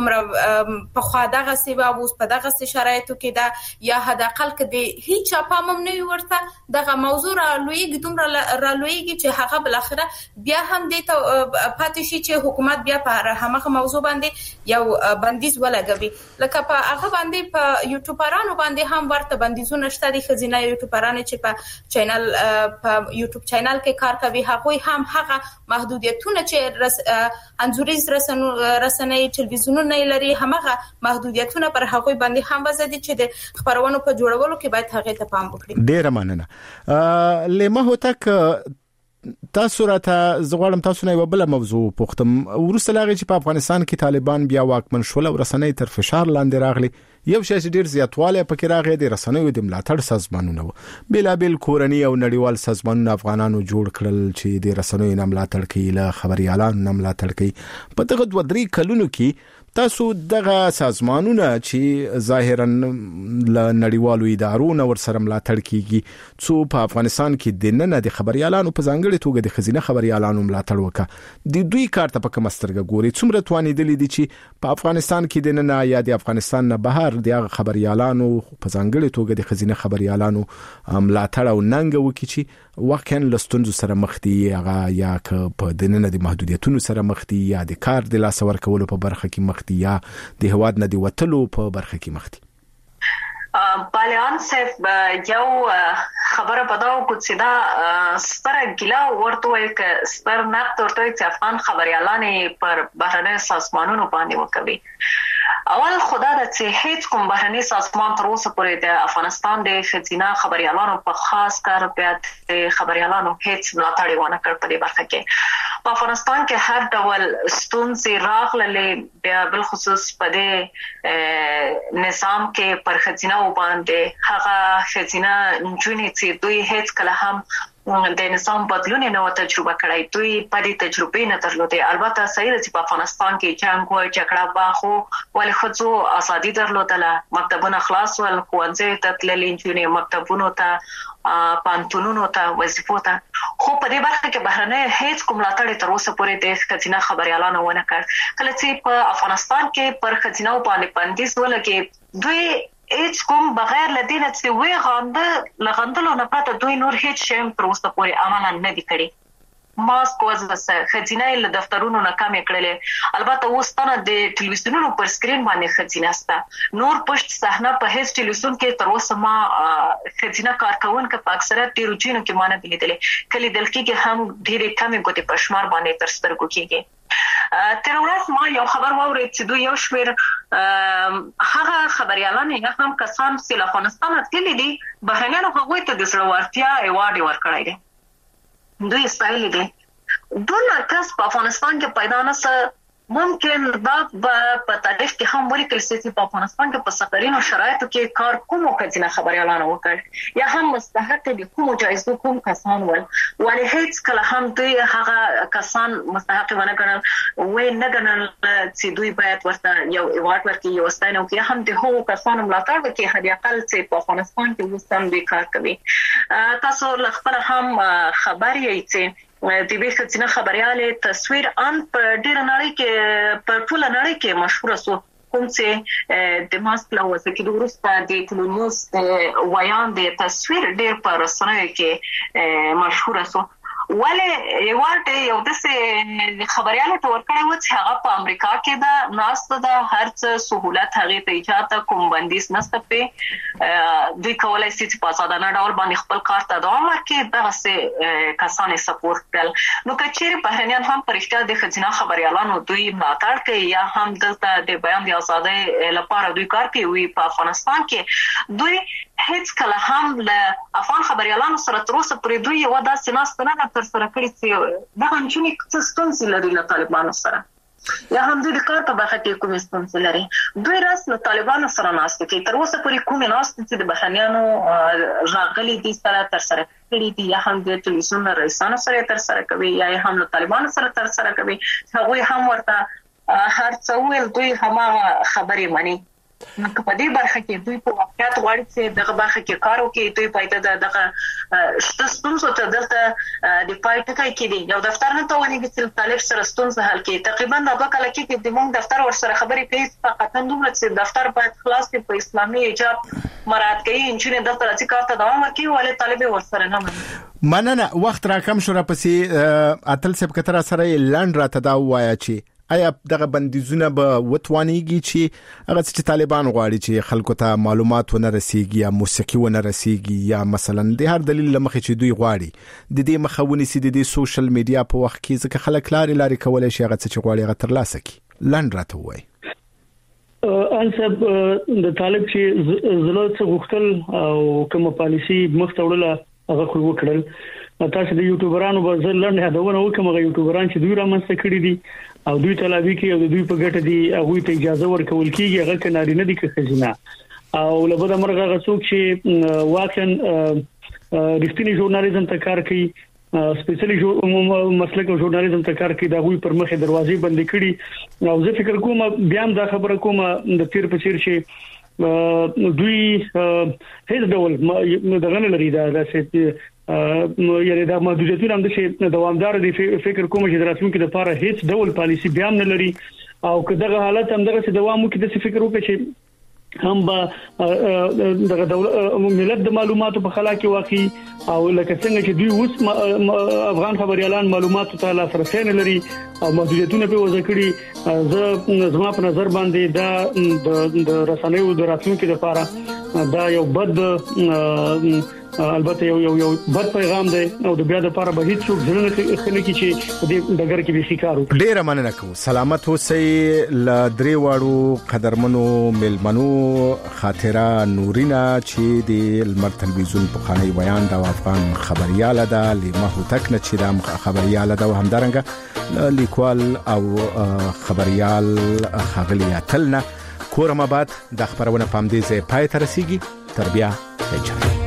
دغه په خوا دغه سیبا اوس په دغه شرایطو کې دا یا حد اقل کې هیڅ پامم نه ورته دغه موضوع را لویږي دومره را لویږي چې هغه بل اخره بیا هم د پاتې شي چې حکومت بیا په هغه موضوع باندې یو بندیز ولګوي لکه په هغه باندې په یوټیوبرانو باندې هم ورته بندیزونه شته دي خزینه یوټیوبرانو چې په چینل په یوټیوب چینل کې کار کوي هغه هم هغه محدودیتونه چې رس انزوريز رسنو رسنۍ ټلویزیونونه لري همغه محدودیتونه پر هغه باندې هم وزدي چې د خبرونو په جوړولو کې باید هغه ته پام وکړي ډیر مننه لمه هوتک تاسو راته زغړم تاسو نه وبله موضوع پختم ورسته لاغي چې په افغانستان کې طالبان بیا واکمن شول او رسنۍ تر فشار لاندې راغلي یو شې ډیر زیاتواله پکې راغی د رسنیو د ملاتړ سازمانونو بلابل کورنی او نړیوال سازمانونو افغانانو جوړ کړل چې د رسنیو نه ملاتړ کوي له خبريالانو نه ملاتړ کوي په دغه دوه درې کلونو کې تاسو دغه سازمانونه چې ظاهرا ل نړیوالو ادارو نو ورسره ملاتړ کیږي څو په افغانستان کې د نن د خبريالانو په ځانګړي توګه د خزینه خبريالانو ملاتړ وکړه د دوی کار ته په کمسترګه ګوري څومره توانې دي چې په افغانستان کې د نن یا د افغانستان نه بهر د خبريالانو په ځانګړي توګه د خزینه خبريالانو ملاتړ او ننګ وکړي چې واقعا لستونزو سره مخ دي هغه یا په د نن د محدودیتونو سره مخ دي یا د کار د لاس ورکولو په برخه کې مخ دي یا د هواد نه دی وتلو په برخه کې مخ دي. بالیان صاحب یو خبره پداو کو چې دا ستره ګلا ورته وي ک ستر نقد ورته وي چې افغان خبريالانې پر بهرنۍ سازمانونو باندې وکوي. اول خدا د چې هیڅ کوم بهرنۍ سازمان تر اوسه پورې د افغانستان د خزینه خبريالانو په خاص کار په خبريالانو هیڅ ملاتړ ونه کړ په دې برخه کې. په افغانستان کې هر ډول ستونزې راغللې بیا بل خصوص په دې نظام کې پر خزینه وباندې هغه خزینه جونې چې دوی هیڅ کله هم د نظام بدلون نه تجربه کړای دوی په دې تجربې نه درلوده. البته صحیح ده چې په افغانستان کې جنگ او جګړه باخو ولې خځو ازادي درلودله مکتبونه خلاص ول خوانځي ته تللې جونې مکتبونو ته پانتونونو ته وظیفو ته خو په دې برخه کې بهرنۍ هیڅ کوم ملاتړ تر اوسه پورې د خزینه خبريالانو ونه کړ. کله چې په افغانستان کې پر خزینه باندې بندیز ولګي دوی هیڅ کوم بغیر لدینه چې وی غاند لغندلو نه پته دوی نور هیڅ شیم تر اوسه پورې عملا نه دي کړی. ماسک وزسه خزینه له دفترونو نه کم کړل. البته اوستانه د ټلویزیونونو پر سکرین باندې خزینه سته نور پښت صحنه په هیڅ ټلویزیون کې تر اوسه ما خزینه کارکونکو په اکثره ټیروجینو کې مانه دلیدلې کله دل کې هم ډېرې کمې ګوتې پښمار باندې تر سترګو کېږي. تر ورځ ما یو خبر واورید چې دوی یو شمیر هغه خبريالان یا هم کسان چې له افغانستان تللي دي بهرنیانو هغوی ته د زړورتیا ایوارډ ورکړی دی. دوی ستایلی دي دونه کس په افغانستان کې پیدا نه سه ممکن دا په تاریخ کې هم ولیکل شي چې په افغانستان کې په سفرینو شرایطو کې کار کوم خزینه خبريالان وکړ یا هم مستحق دي کوم جایزو کوم کسان ول ولې هیڅ کله هم دوی هغه کسان مستحق ونه ګڼل وې نه ګڼل چې دوی باید ورته یو ایوارډ ورکړي یو ستاینه وکړي هم د هغو کسانو ملاتړ وکړي هدي اقل چې په افغانستان کې وسم دوی کار کوي. تاسو خپل هم خبر یې چې د دې خزینه خبرياله تصویر ان په ډیر نړۍ کې په ټول نړۍ کې مشهور سو کوم چې د ماسک له وسه کې ورسته د کلونیوس ویان د تصویر ډیر په رسنیو کې مشهور سو ولې ایوارډ یو د خبرياله تور کړی و چې هغه په امریکا کې دا ناسته د هرڅ سہولت هغه ته ایجاد کوم بندیز نسته په دوی کولای شي چې په آزادانه ډول باندې خپل کار ته دوام ورکړي دغه څه کسانې سپورټ کړل. نو کچېر بهرنیان هم پرشته د خزینه خبريالانو دوی ملاتړ کوي یا هم دلته د بیان د ازادۍ لپاره دوی کار کوي په افغانستان کې دوی هیڅ کله هم له افغان خبريالانو سره تر اوسه پورې دوی یو داسې ناست نه تر سره کړی چې دا هم چې څه ستونزې لري له طالبانو سره یا هم دوی د کار په برخه کې کومې ستونزې لري. دوی راس له طالبانو سره ناست کې تر اوسه پورې کومې ناست چې د بهرنیانو راغلي دي سره تر سره کړي دي یا هم د ټلویزیون رئیسانو سره تر سره کوي یا هم له طالبانو سره تر سره کوي هغوی هم ورته هر څه ویل دوی هم خبرې مني. نو په دې برخه کې دوی په واقعیت غواړي چې دغه برخه کې کار وکړي دوی پیدا دغه ستونزو ته دلته د پایټکای کې دي یو دفتر نه تواني چې طالب سره ستونزه حل کړي. تقریبا د دوه کال کې د موږ دفتر ور سره خبرې کوي فقط دومره چې دفتر باید خلاص په اسلامي حجاب مراد کوي انجینر دفتر چې کار ته دوام ورکړي ولې طالب ور سره نه مني. مننه وخت را کم شو را پسې اتل سب کتر سره لاند را تدا وایا چې آیا دغه بندیزونه به وتوانیږي چې هغه چې طالبان غواړي چې خلکو ته معلومات ونه رسیږي یا موسیقي ونه رسیږي یا مثلا د هر دلیل لمخې چې دوی غواړي د دې مخاوني سي د سوشل میډیا په وخت کې ځکه خلک لاري لاري کولای شي هغه چې غواړي هغه ترلاسه کړي. لاند راته وای ان سب د طالب چې زلو څه غوښتل او کوم پالیسی مخته وړله هغه خو وکړل. تاسو د یوټیوبرانو په ځل لاندې هداونه وکم هغه یوټیوبران چې دوی رامنځته کړی دي او دوی طلبي کې او دوی په ګټه دي هغه ته اجازه ورکول کیږي هغه کناري نه دي که خزینه او لبد مرغه غڅوک چې واقعا رښتینی ژورنالیزم ته کار کوي سپیشلی مسلک او ژورنالیزم ته کار کوي دا غوي پر مخه دروازې بندې کړي او زه فکر کوم بیا هم دا خبره کوم د تیر په چیر شي دوی هیڅ ډول دغه نه لري دا چې یعنی دا محدودیتونه هم د شي دوامدار دي فکر کوم چې راتلونکي لپاره هیڅ ډول پالیسی بیا نه لري او که دغه حالت هم دغه دوام وکړي د فکر وکړي چې هم به دغه دولت ملت د معلوماتو په خلا کې واقعي او لکه څنګه چې دوی اوس افغان خبريالان معلوماتو ته لاسرسي نه لري او محدودیتونه په وځ کړی زه زما په نظر باندې دا د رسنیو د راتلونکي لپاره دا یو بد البته یو یو یو بد پیغام دی او د بیا د لپاره به هیڅ څوک ځنه خلک چې د دغه کې به شکارو ډیر مننه کوم سلامت اوسئ ل درې واړو قدرمنو ملمنو خاطره نورینا چې د لمر تلویزیون په خاني بیان د افغان خبرياله ده لمه هوتک نه چې د خبرياله ده همدارنګه لیکوال او خبريال خغلی اتلنا کورم آباد د خبرونه پام دې زه پای ترسيږي تربيه اجازه